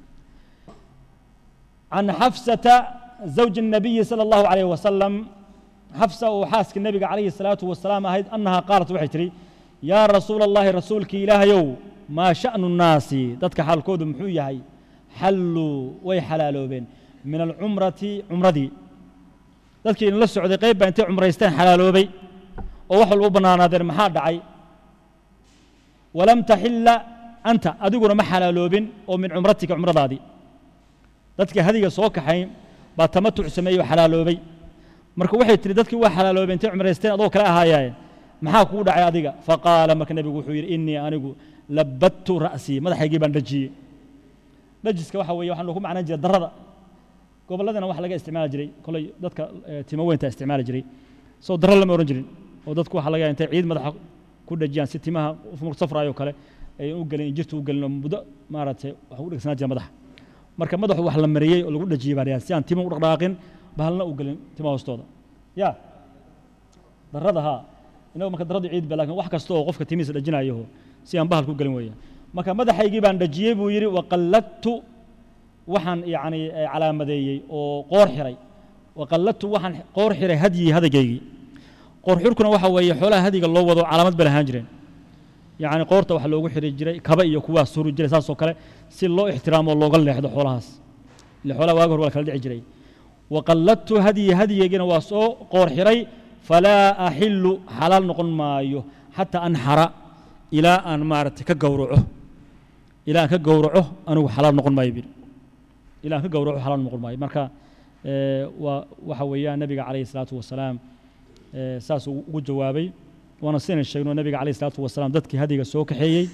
عن حفصة زوج النبي صلى الله عليه وسلم حفصة وحاسك النبي عليه الصلاة والسلام أنها قالت وحتري يا رسول الله رسولك إله يو ما شأن الناس ضدك حال كود محوية هي حلوا ويحلالوا بين من العمرة عمردي ذلك إن الله السعودي قيب أنت عمريستين حلالوا بي ووحلوا بنانا ذر محاد دعي ولم تحل أنت أدقنا ما حلالوا بين ومن عمرتك عمر ذادي ذلك هذه صوك حين بتمتع سمي وحلالوا بي مركو وحي تري ذلك وحلالوا بين أنت عمريستين أضوك لا هاي محاك ودعي أدقى فقال مك النبي وحير إني أنا لبت رأسي ماذا حيجيب عن رجي نجسك waxa weeye waxaan lagu macnaan jiray darada goboladana wax laga isticmaali jiray kulay dadka timaweynta isticmaali jiray soo darada lama oran jirin oo dadku waxa laga intay ciid madaxa ku dhajiyaan si timaha fumur safraayo kale ay u galin jirtu u galin muddo maaragtay wax u dhigsanaa jiray madaxa marka madaxu wax la mariyay oo lagu dhajiyay baariyaa si aan timo u dhaqaaqin bahalna u galin timaha hoostooda ya darada ha inuu marka darada ciid ba laakiin wax kasto oo qofka timiisa dhajinayo si aan bahal ku galin weeyaan marka madaxaygii baan dhajiyay buu yiri waqalladtu waxaan yaani calaamadeeyay oo qoor xiray waqalladtu waxaan qoor xiray hadiyigii qoor xirkuna waxa weeye xoolaha hadiga loo wado calaamad balahan jireen yaani qoorta wax loogu xiray jiray kaba iyo kuwa suuru jiray saas oo kale si loo ixtiraamo looga leexdo xoolahaas li xoolaha waaga hore wala kala dhici jiray waqalladtu hadiyigina waa soo qoor xiray fala ahillu halal noqon maayo hatta anhara ila an maartay ka gowraco إلى أن كجورعه أنا وحلال نقول ما يبين إلى أن كجورعه حلال نقول ما يبين مركا وحويا النبي عليه الصلاة والسلام ساس وجوابي وأنا سين الشيء النبي عليه الصلاة والسلام ضدك هذه السوق حيي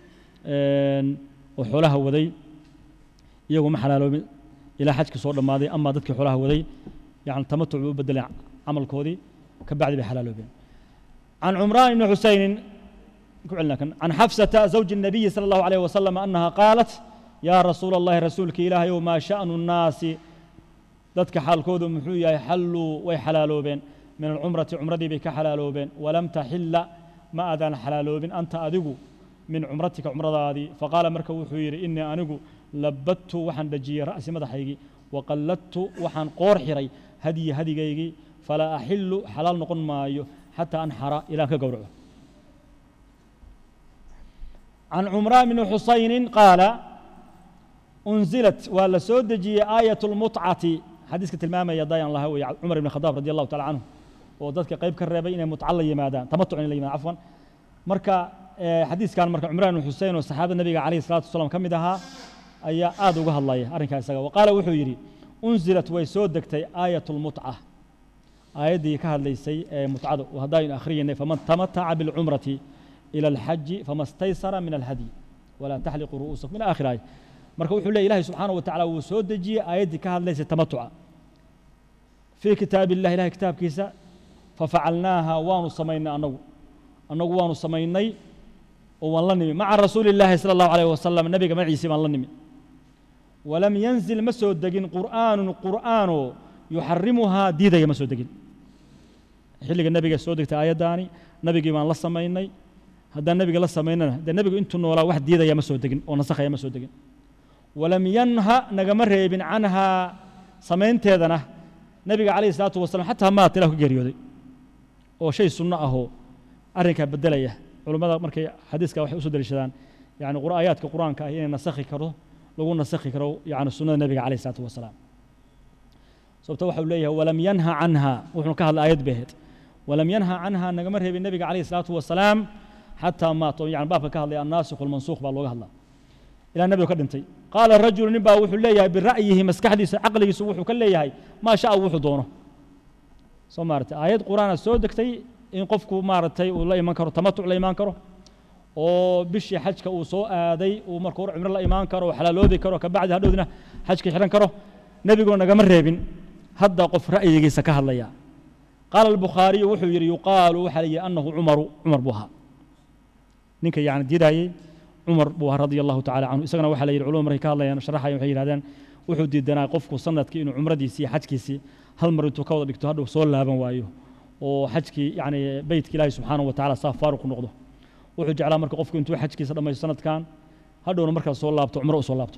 وحولها وذي يوم حلال إلى حجك صور الماضي أما ضدك حولها وذي يعني تمتع بدل عمل كودي كبعد بحلال بين عن عمران بن حسين عن حفصة زوج النبي صلى الله عليه وسلم أنها قالت يا رسول الله رسولك إلهي وما شأن الناس ذاتك حال كود محويا يحلوا ويحلالوا بين من العمرة عمرتي بك حلالوا بين ولم تحل ما أذان حلالوا بين أنت أدقوا من عمرتك عمرة هذه فقال مركب حوير إني أنقوا لبت وحن دجي رأسي مدحيقي وقلدت وحن قور حري هدي جيجي فلا أحل حلال نقن مايو حتى أنحر إلى كجورعه عن عمران بن حسين قال أنزلت ولا سودجي آية المتعة حديث كتلمامة يا ضيان الله هو عمر بن الخطاب رضي الله تعالى عنه وذلك قريب كربين متعلي ماذا تمتع لي عفوا مركا حديث كان مركا عمران بن حسين والصحابة النبي عليه الصلاة والسلام كم دها أي آدوها الله أرنك وقال وحيري أنزلت ويسودكتي آية المتعة آية دي كهل ليسي متعة وهداين آخرين فمن تمتع بالعمرة إلى الحج فما استيسر من الهدي ولا تحلقوا رؤوسكم من آخر آية مركو وحول الله سبحانه وتعالى وسودجي آية كهل ليس تمتع في كتاب الله إله كتاب كيسا ففعلناها وانو سمينا أنو وانو سميني والله نمي مع رسول الله صلى الله عليه وسلم النبي كما عيسى الله نمي ولم ينزل مسودجين قرآن يحرمها ديدا يا مسودجين حلق النبي سودجت آية داني نبي ما الله سميني هذا النبي الله سمينا هذا النبي أنتم ولا واحد ديدا يا مسودجين ونسخ يا مسودجين ولم ينهى نجمر بن عنها سمين تهذنا نبي عليه الصلاة والسلام حتى مات له جريودي أو شيء سنة أهو أرنك بدليه علماء مركي حديث كواحد أسود الشدان يعني آيات كقرآن كهين نسخي كرو لو نسخي كرو يعني سنة النبي عليه الصلاة والسلام سبت وحول ليه ولم ينهى عنها وحنا كهل الآيات بهت ولم ينهى عنها نجمر بالنبي عليه الصلاة والسلام حتى مات يعني باب كهل الناسخ والمنسوخ بالله الله إلى النبي كدنتي قال الرجل نبا وحول ليه برأيه مسكحدي عقله سوح كليه ما شاء وحضونه سمارت آيات قرآن السودكتي إن قفكوا مارتي والله إيمان كرو تمتع لا إيمان كرو وبشي حجك وسوء هذي ومركور عمر الله إيمان كرو حلالودي كرو كبعد هدودنا حجك حرن كرو نبي قلنا جمر ريبين هذا قف رأيي سكها الله يا قال البخاري وحير يقال وحلي أنه عمر بوها نك يعني ديداي عمر بوها رضي الله تعالى عنه إسقنا وحلي العلوم ريك الله يعني شرحها يحيي هذا wuxuu diidanaa qofku sanadkii inuu cumradiisii iyo xajkiisii hal mar intuu ka wada dhigto hadhow soo laaban waayo oo xajkii yani beytka ilaahi subxaanahu wa tacaala saa faaruq noqdo wuxuu jeclaa marka qofku intuu xajkiisa dhammaysto sanadkan hadhowna markaa soo laabto cumro u soo laabto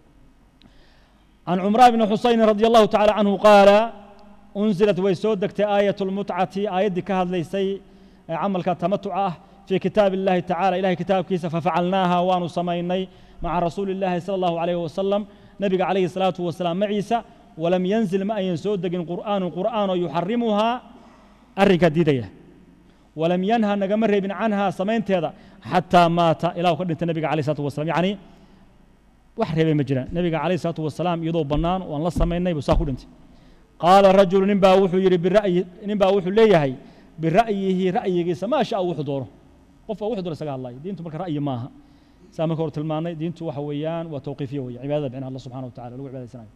عن عمران بن حسين رضي الله تعالى عنه قال أنزلت ويسودكت آية المتعة آية كهذا ليسي عمل كتمتعه في كتاب الله تعالى إلهي كتاب كيس ففعلناها ونصميني مع رسول الله صلى الله عليه وسلم نبي عليه الصلاة والسلام مع عيسى ولم ينزل ما يسودك القرآن يحرمها الركديدية ولم ينهى نجمر بن عنها صمينت هذا حتى مات إلى وقت النبي عليه الصلاة والسلام يعني وحرب مجرى النبي عليه الصلاة والسلام يضو بنان وأن الله سمينا يبصاكل أنت قال الرجل نبا وحو يري بالرأي نبا وحو ليهي برأيه رأيه ما شاء وحو دوره قف وحو دوره سقال الله دينتو مرك رأي ماها سامك ورت الماني دينتو وحويان وتوقيفيه وهي عبادة بين الله سبحانه وتعالى لو عبادة سنة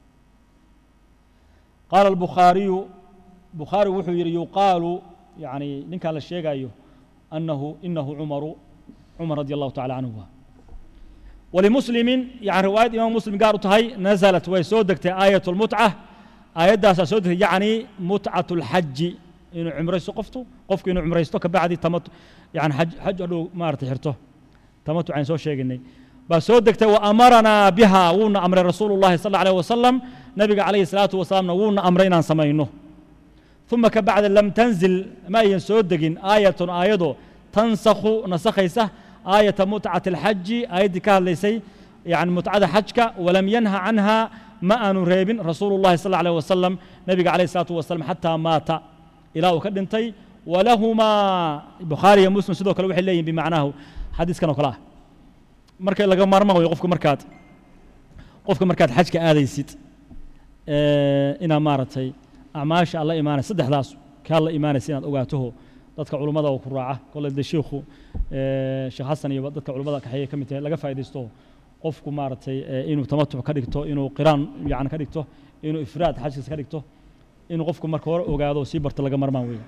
قال البخاري وحو يري يقال يعني نك على الشيء أيه إنه عمر رضي الله تعالى عنه ولمسلم يعني رواية إمام مسلم قالوا تهي نزلت ويسودكت آية المتعة آية داسة سودك يعني متعة الحج إنه عمره سقفته قفك إنه عمره يستوك بعد تمتع يعني حج له ما ارتحرته تمتع عن سوى شيء قلني بس سودكت وأمرنا بها ونا أمر رسول الله صلى الله عليه وسلم نبي عليه الصلاة والسلام ونا أمرنا سمينه ثم كبعد لم تنزل ما ينسودك آية تنسخ نسخيسه آية متعة الحج آية كان ليسي يعني متعة حجك ولم ينهى عنها ما نريب رسول الله صلى الله عليه وسلم نبي عليه الصلاة والسلام حتى مات إلى وكدنتي ولهما بخاري ومسلم سدوا كل واحد لين بمعناه حديث كانوا كلاه مركز لقى مرمى ويقفك مركات حجك آذي سيت إنا مارتي أعماش الله إيمانه صدح لاس كان الله إيمانه سنة أوقاته dadka culimada oo ku raaca kolay sheekhu sheekh Xasan iyo dadka culimada ka xayay kamid tahay laga faa'iideysto qofku maartay inuu tamatuc ka dhigto inuu qiraan yaani ka dhigto inuu ifraad xajkiisa ka dhigto inuu qofku marka hore ogaado si barta laga marmaan weeyo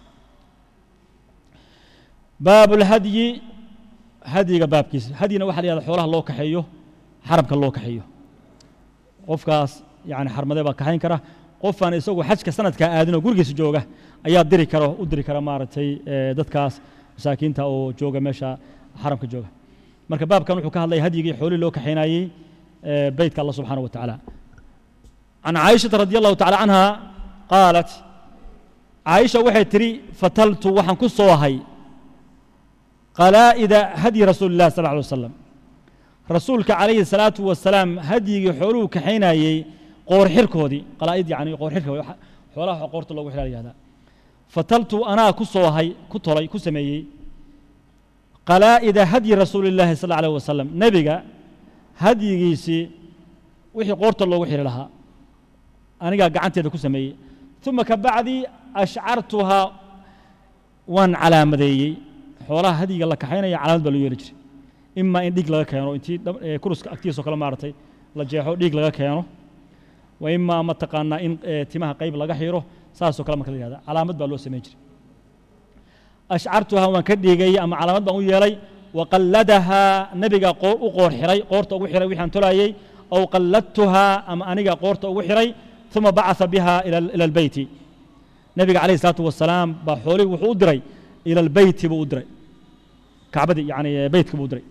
baabul hadyi hadiga baabkiisa hadina waxa la yiraahdaa xoolaha loo kaxeeyo xaramka loo kaxeeyo qofkaas yaani xarmade baa kaxayn kara qofaan isagu xajka sanadka aadino gurigiisa jooga ayaa u diri kara maartay dadkaas masaakiinta oo jooga meesha xaramka jooga marka baabkan wuxuu ka hadlay hadiyigi xooli loo kaxeynayay baytka Allah subhanahu wa ta'ala an Aisha radhiyallahu ta'ala anha qalat Aisha waxay tiri fataltu waxan ku soo hay qala'ida hadi rasuulillah sallallahu alayhi wasallam rasuulka alayhi salatu wasalaam hadiyigi xooluhu kaxeynayay qoor xirkoodii qala'id yani qoor xirkoodii xoolaha qoorta loogu xiraayay فتلت أنا كسوهي كتولي كسميي قلائد هدي رسول الله صلى الله عليه وسلم نبيك هدي جيسي وحي قورت الله وحي لها أنا قعنت هذا كسميي ثم كبعدي أشعرتها وان على مدي حولها هدي قال لك حين علامة بلو يرجع إما إن ديك لك كانوا أنتي كروس أكتير سو كلام مرتي لجيحو ديك لك كانوا وإما ما تقانا إن تمها قيب لك حيره ساسو كلام كذي هذا علامات بالو سميجري أشعرتها وان كديجي أما علامات بقول يلي وقلدها نبي قور حري قورت أبو حري وحن تلاقي أو قلدتها أما أنا قورت أبو حري ثم بعث بها إلى البيت نبي عليه الصلاة والسلام بحولي وحودري إلى البيت بودري كعبدي يعني بيتك بودري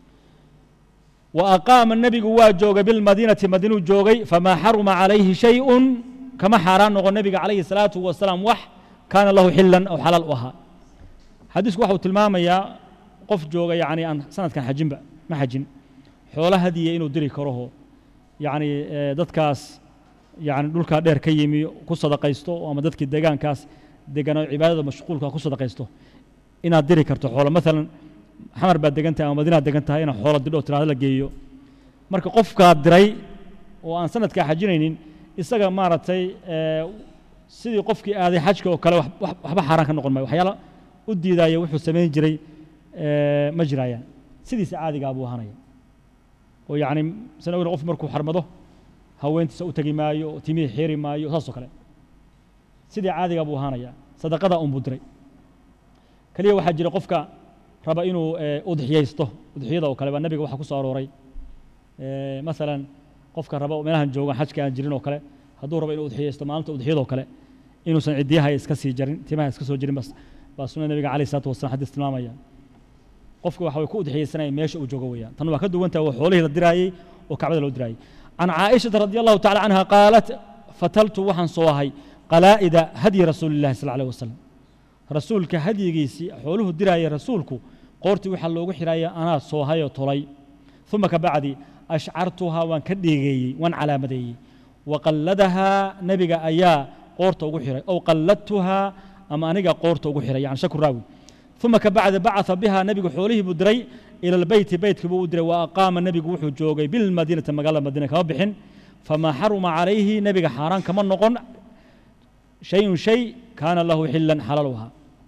وأقام النبي جوج بالمدينة مدينة جوجي فما حرم عليه شيء كما حرام نقول النبي عليه الصلاة والسلام كان له حلا أو حلال وها حديث واحد تلمام يا قف جوجا يعني أن سنة كان حجم بقى ما حجم حوله هدية إنه دري كره يعني دتكاس يعني دول كادر كيمي قصة قيستو وما دتك الدجان كاس دجان عبادة مشغول كقصة قيستو إن دري كرت حوله مثلا حمر بعد دجنتها أو مدينة دجنتها هنا حوله دلو ترى هذا جيو مرك قف كادري وأن سنة كحجرين isaga maartay sidii qofkii aaday xajka oo kale waxba xaraan ka noqon maayo waxyaalo u diidayo wuxuu sameyn jiray ma jirayaan sidiisa caadiga abuu ahanaya oo yaani sanawir qof markuu xarmado haweentiisa u tagi maayo timii xiri maayo saasoo kale sidii caadiga abuu ahanaya sadaqada budray kaliya waxa jira qofka raba inuu udxiyaysto udxiyada oo kale baa nabiga waxa ku soo arooray مثلا qofka raba meelahan joogan xajka aan jirin oo kale hadduu rabo inuu udxiyeysto maalinta udxiyadoo kale inuusan cidiyaha iska sii jarin timaha iska soo jirin baa sunnada nabiga calayhi salaatu wasalaam xadiis tilmaamaya qofka waxa way ku udxiyeysanaya meesha uu joogo weeyaan tan waa ka duwantahay oo xoolihii la diraayey oo kacbada loo diraayey can caaishata radi allahu tacala canha qaalat fataltu waxaan soo ahay qalaa'ida hadyi rasuuli illahi sal alيh wasalam rasuulka hadyigiisii xooluhu diraaya rasuulku qoortii waxaa loogu xidhaya anaa soohayoo tolay uma ka bacdi ashcartuhaa waan ka dheegeeyey waan calaamadeeyey waqalladahaa nebiga ayaa qoorta ugu xidhay ow qalladtuhaa ama aniga qoorta ugu xidhay yani shaku raawi uma ka bacdi bacaa bihaa nebigu xoolihii buu diray ila albeyti beytkii buu u diray wa aqaama nebigu wuxuu joogay bilmadiinati magaalada madiina kama bixin famaa xaruma calayhi nebiga xaaraan kama noqon shayun shay kaana lahu xilan xalaluhaa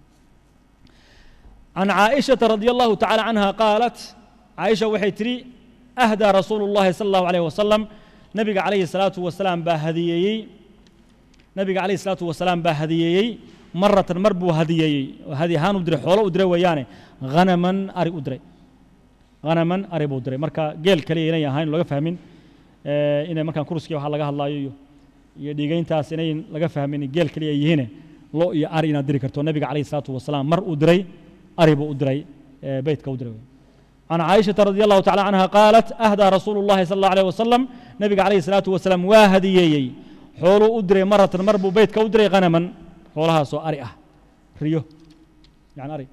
can caaishata radi allahu tacala canha qaalat caaisha waxay tidhi ahdaa rasuulu llahi sala allahu alayh wasalam nabiga calayhi salaatu wasalaam baa hadiyeeyey nabiga calayhi salaatu wasalaam baa hadiyeeyey maratan mar buu hadiyeeyey oo hadi ahaan u diray xoolo u diray weeyaane hanaman ari u diray hanaman ari buu diray marka geel kaliya inay ahayn laga fahmin inay markaan kursiga waxa laga hadlaayo iyo dhiigayntaas inay laga fahmin geel kaliya yihiin lo iyo ari inaad diri karto nabiga calayhi salaatu wasalaam mar u diray ari buu u diray beytka u diray عن عائشة رضي الله تعالى عنها قالت أهدى رسول الله صلى الله عليه وسلم نبي عليه الصلاة والسلام واهديي حولو أدري مرة مربو بيت كودري غنما حولها سو أريئة ريو يعني أري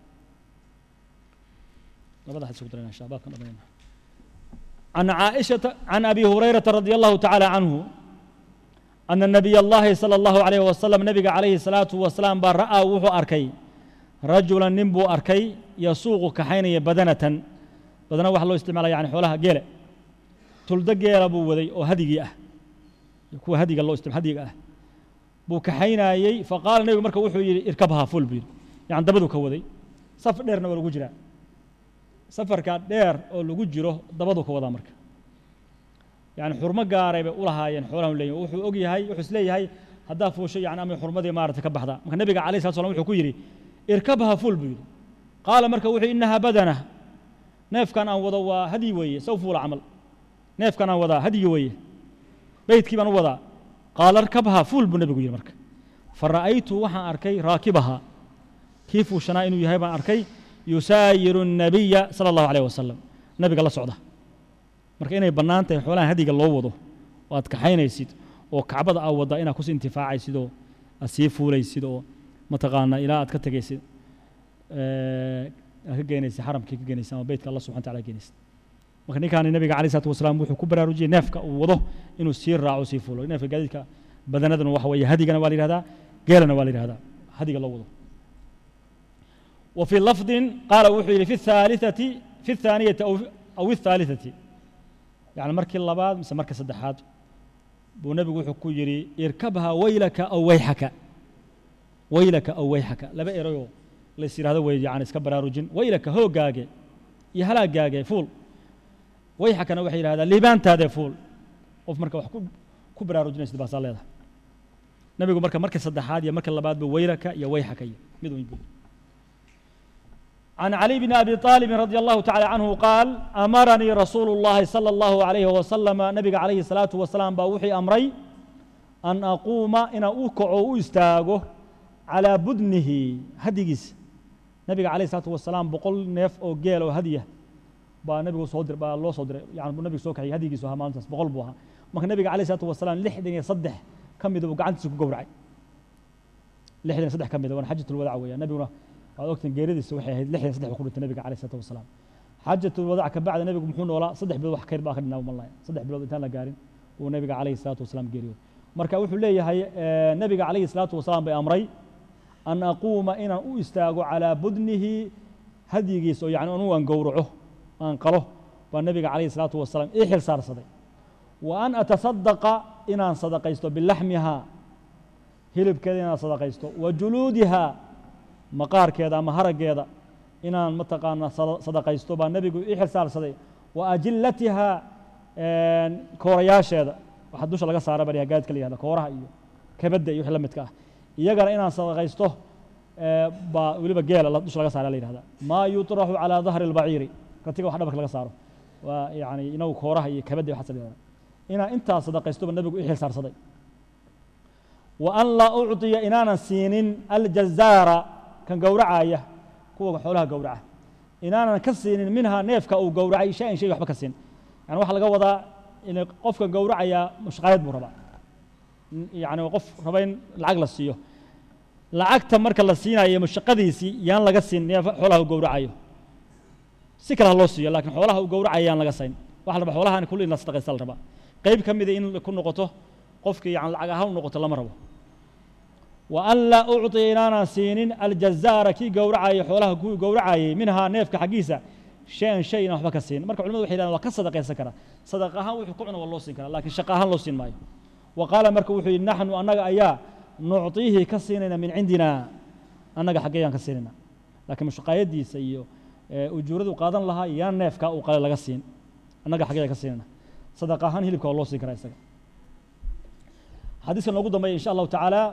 بدأ حسب درينا الشباب عن عائشة عن أبي هريرة رضي الله تعالى عنه أن النبي الله صلى الله عليه وسلم نبي عليه الصلاة والسلام رأى وحو أركي رجلا نبو أركي يسوق كحين بدنة بدنا wax loo isticmaalay yani xoolaha geela tulda geela buu waday oo hadigii ah kuwa hadiga loo isticmaal hadiga ah buu ka xaynayay faqaal nabiga marka wuxuu yiri irkabha full bil yani dabadu ka waday saf dheerna waa lagu jira safarka dheer oo lagu jiro dabadu ka wada marka yani xurmo gaaray bay u lahaayeen xoolaha leeyahay wuxuu og yahay wuxuu isleeyahay hadaa fuusho yani ama xurmadii maarta ka baxda marka nabiga kaleey sallallahu alayhi wasallam wuxuu ku yiri irkabha full bil qaal marka wuxuu innaha badana neef kan aan wada waa hadi weeye sawfuul amal neef kan aan wada hadi weeye beydkii baan wada qaal arkabha fuul bu nabigu yiri marka fara'aytu waxaan arkay raakibaha kiifu shana inuu yahay baan arkay yusaayiru an-nabiyya sallallahu alayhi wasallam nabiga la socda marka inay banaantay xoolaha hadiga loo wado oo aad kaxaynaysid oo kacbada aad wada inaad ku intifaacaysid oo asii fuulaysid oo mataqaana ilaa aad ka tagaysid ka geenaysa xaramkii ka geenaysa ama beedka Allah subhanahu wa ta'ala geenaysa marka ninkaan nabiga kaleey salaatu wasalaam wuxuu ku baraarujiyay neefka uu wado inuu sii raaco sii fuulo neefka gaadiidka badanadana waxa weeye hadigana waa la yiraahdaa geelana waa la yiraahdaa hadiga la wado وفي لفظ قال وحي في الثالثة في الثانية أو الثالثة يعني مركي اللباد مثل مركي صدحات بو نبي وحي كو يري اركبها ويلك أو ويحك ويلك أو ويحك لا بقى يريو la yiraahdo way yani iska baraarujin waylaka hoogaaga iyo halaagaaga fuul wayxa kana waxay yiraahdaan liibaantaada fuul qof marka wax ku baraarujinaysid baa leedahay nabigu marka saddexaad iyo marka labaad ba waylaka iyo wayxaka mid weyn عن علي بن أبي طالب رضي الله تعالى عنه قال أمرني رسول الله صلى الله عليه وسلم نبي عليه الصلاة والسلام بوحي أمري أن أقوم إن أوكعو استاغو على بدنه هديجس نبي عليه الصلاة والسلام بقول نف أو جيل أو هدية با نبي صدر با الله صدر يعني النبي سوكعي هديجس وها مانتس بقول بوها ما النبي عليه الصلاة والسلام لحدين يصدح كم يدو قعدت سوق جورعي لحدين يصدح كم يدو حجة الوداع ويا نبي هذا وقت جريد السوحي لحدين يصدح بقول النبي عليه الصلاة والسلام حجة الوداع كبعد النبي محمود ولا صدح بلو حكير باخر نوم الله صدح بلو إنتان لقارين ونبي عليه الصلاة والسلام جريد مركا وحول لي هي نبي عليه الصلاة والسلام بأمري أن أقوم إن أستاغ على بدنه هديجيس يعني أنو أنقورعه أنقره والنبي عليه الصلاة والسلام إحل صار صدق وأن أتصدق إن صدقيسته باللحمها هلب كذا إن صدقيسته وجلودها مقار كذا مهرج كذا إن متقانا صدقيسته بالنبي إحل صار صدق وأجلتها كورياش هذا وحدوش لقى صار بريها قاعد كلي هذا كورها إيوه كبدأ يحلمتك iyagana inaan sadaqaysto ba waliba geela la dush laga saaro leeyahay ma yutrahu ala dhahri al-ba'iri katiga wax dhabarka laga saaro waa yaani inuu kooraha iyo kabada waxa sameeyay إنا أنت صدقيستو بالنبي إحيل صار صدق وأن لا أعطي إنانا سينين الجزارة كان قورعاية كوا حولها قورعة إنانا كسينين منها نيفك أو قورعي شيء وحبا كسين يعني واحد لقوضا إن قفك قورعاية مش قايد مربع يعني وقف ربين العقل السيو lacagta marka la siinayo mashaqadiisi yaan laga siin xoolaha uu gowracayo si kala loo siiyo laakiin xoolaha uu gowracayaan laga siin wax la xoolahan kulli la sadaqaysan raba qayb kamid in ku noqoto qofkii aan lacag ahaan noqoto lama rabo wa alla u'tiyana siinin al-jazzara ki gowracayo xoolaha ku gowracayay minha neefka xaqiisa shayna waxba ka siin marka culimadu waxay yiraahdaan waa ka sadaqaysan kara sadaqa ahaan wuxuu ku cunaa waa loo siin kara laakiin shaqa ahaan loo siin maayo wa qala marka wuxuu nahnu annaga ayaa نعطيه كسيننا من عندنا أنا حقيقة كسيننا لكن مش قايدي سيء وجورد وقادن لها يا نافك أو قال لها كسين أنا حقيقة كسيننا صدقة هني اللي كله سكر يسقى حديث الموجود إن شاء الله تعالى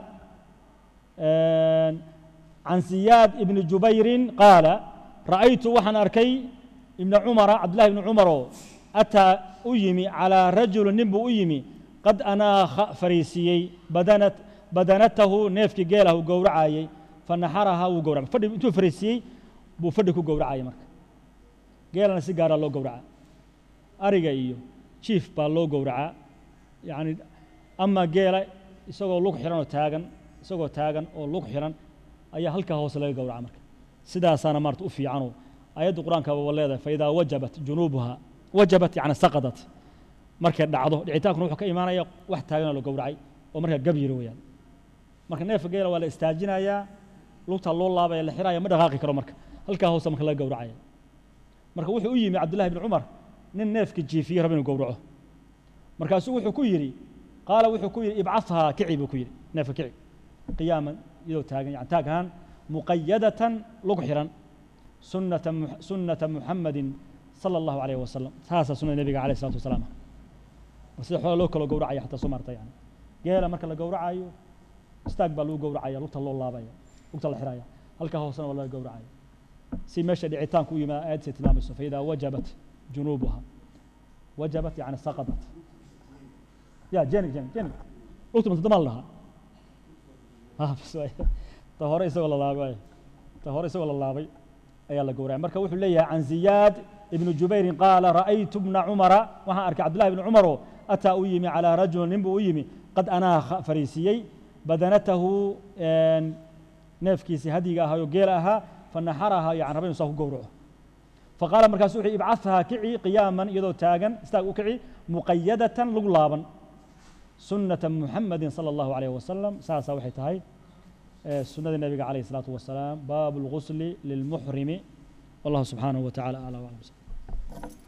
عن زياد ابن جبير قال رأيت وحن أركي ابن عمر عبد الله بن عمر أتى أيمي على رجل نبو أيمي قد أناخ فريسيي بدنته نيفك جيله وجورعاي فنحرها وجورع فدي انتو فريسي بو فدي كو جورعاي marka geelana si gaar ah loo gowraca ariga iyo chief baa loo gowraca yaani ama geela isagoo lug xiran oo lug xiran ayaa halka hoos laga gowraca marka sidaasana martu u fiicano ayadu quraanka waa leedahay fa ida wajabat junubuha wajabat yaani saqadat markay dhacdo dhicitaanku wuxuu ka iimaanaya wax taagan loo gowracay oo marka gabyiro weeyaan marka neef geela waa la istaajinaya lugta loo laabay la xiraaya ma dhaqaaqi karo marka halka hoos marka la gowracay marka wuxuu u yimi Abdullah ibn Umar nin neefki jiifiye rabin gowraco markaasuu wuxuu ku yiri qaala wuxuu ku yiri ib'athha kici ku yiri neefka kici qiyaman iyadoo taagan yani taagan muqayyadatan lug xiran sunnata Muhammadin sallallahu alayhi wasallam taasa sunnada nabiga alayhi salatu wasalam sida xoolo loo kala gowracay hatta sumarta yani geela marka la gowracayo istaag baa loo gowracaya lugta loo laabaya lugta la xiraaya halka hoosna waa la gowracaya si meesha dhicitaanku yima aad si tilmaamayso fa ida wajabat junubuha wajabat yani saqadat ya jeni lugta mid damal laha ta hore isagoo la laabay ayaa la gowracay marka wuxuu leeyahay an Ziyad ibn Jubayr qala ra'aytu ibn Umar wa arka Abdullah ibn Umar ata uyimi ala rajul nimbu uyimi qad anaa farisiyi بدنته نفكيسي هديها هاي وجيلها فنحرها يعني ربنا صاحب جورعه فقال مركز وحي ابعثها كعي قياما يدو تاجن استاق كعي مقيدة لغلابا سنة محمد صلى الله عليه وسلم ساسا وحي تهي سنة النبي عليه الصلاة والسلام باب الغسل للمحرم والله سبحانه وتعالى أعلى وأعلم.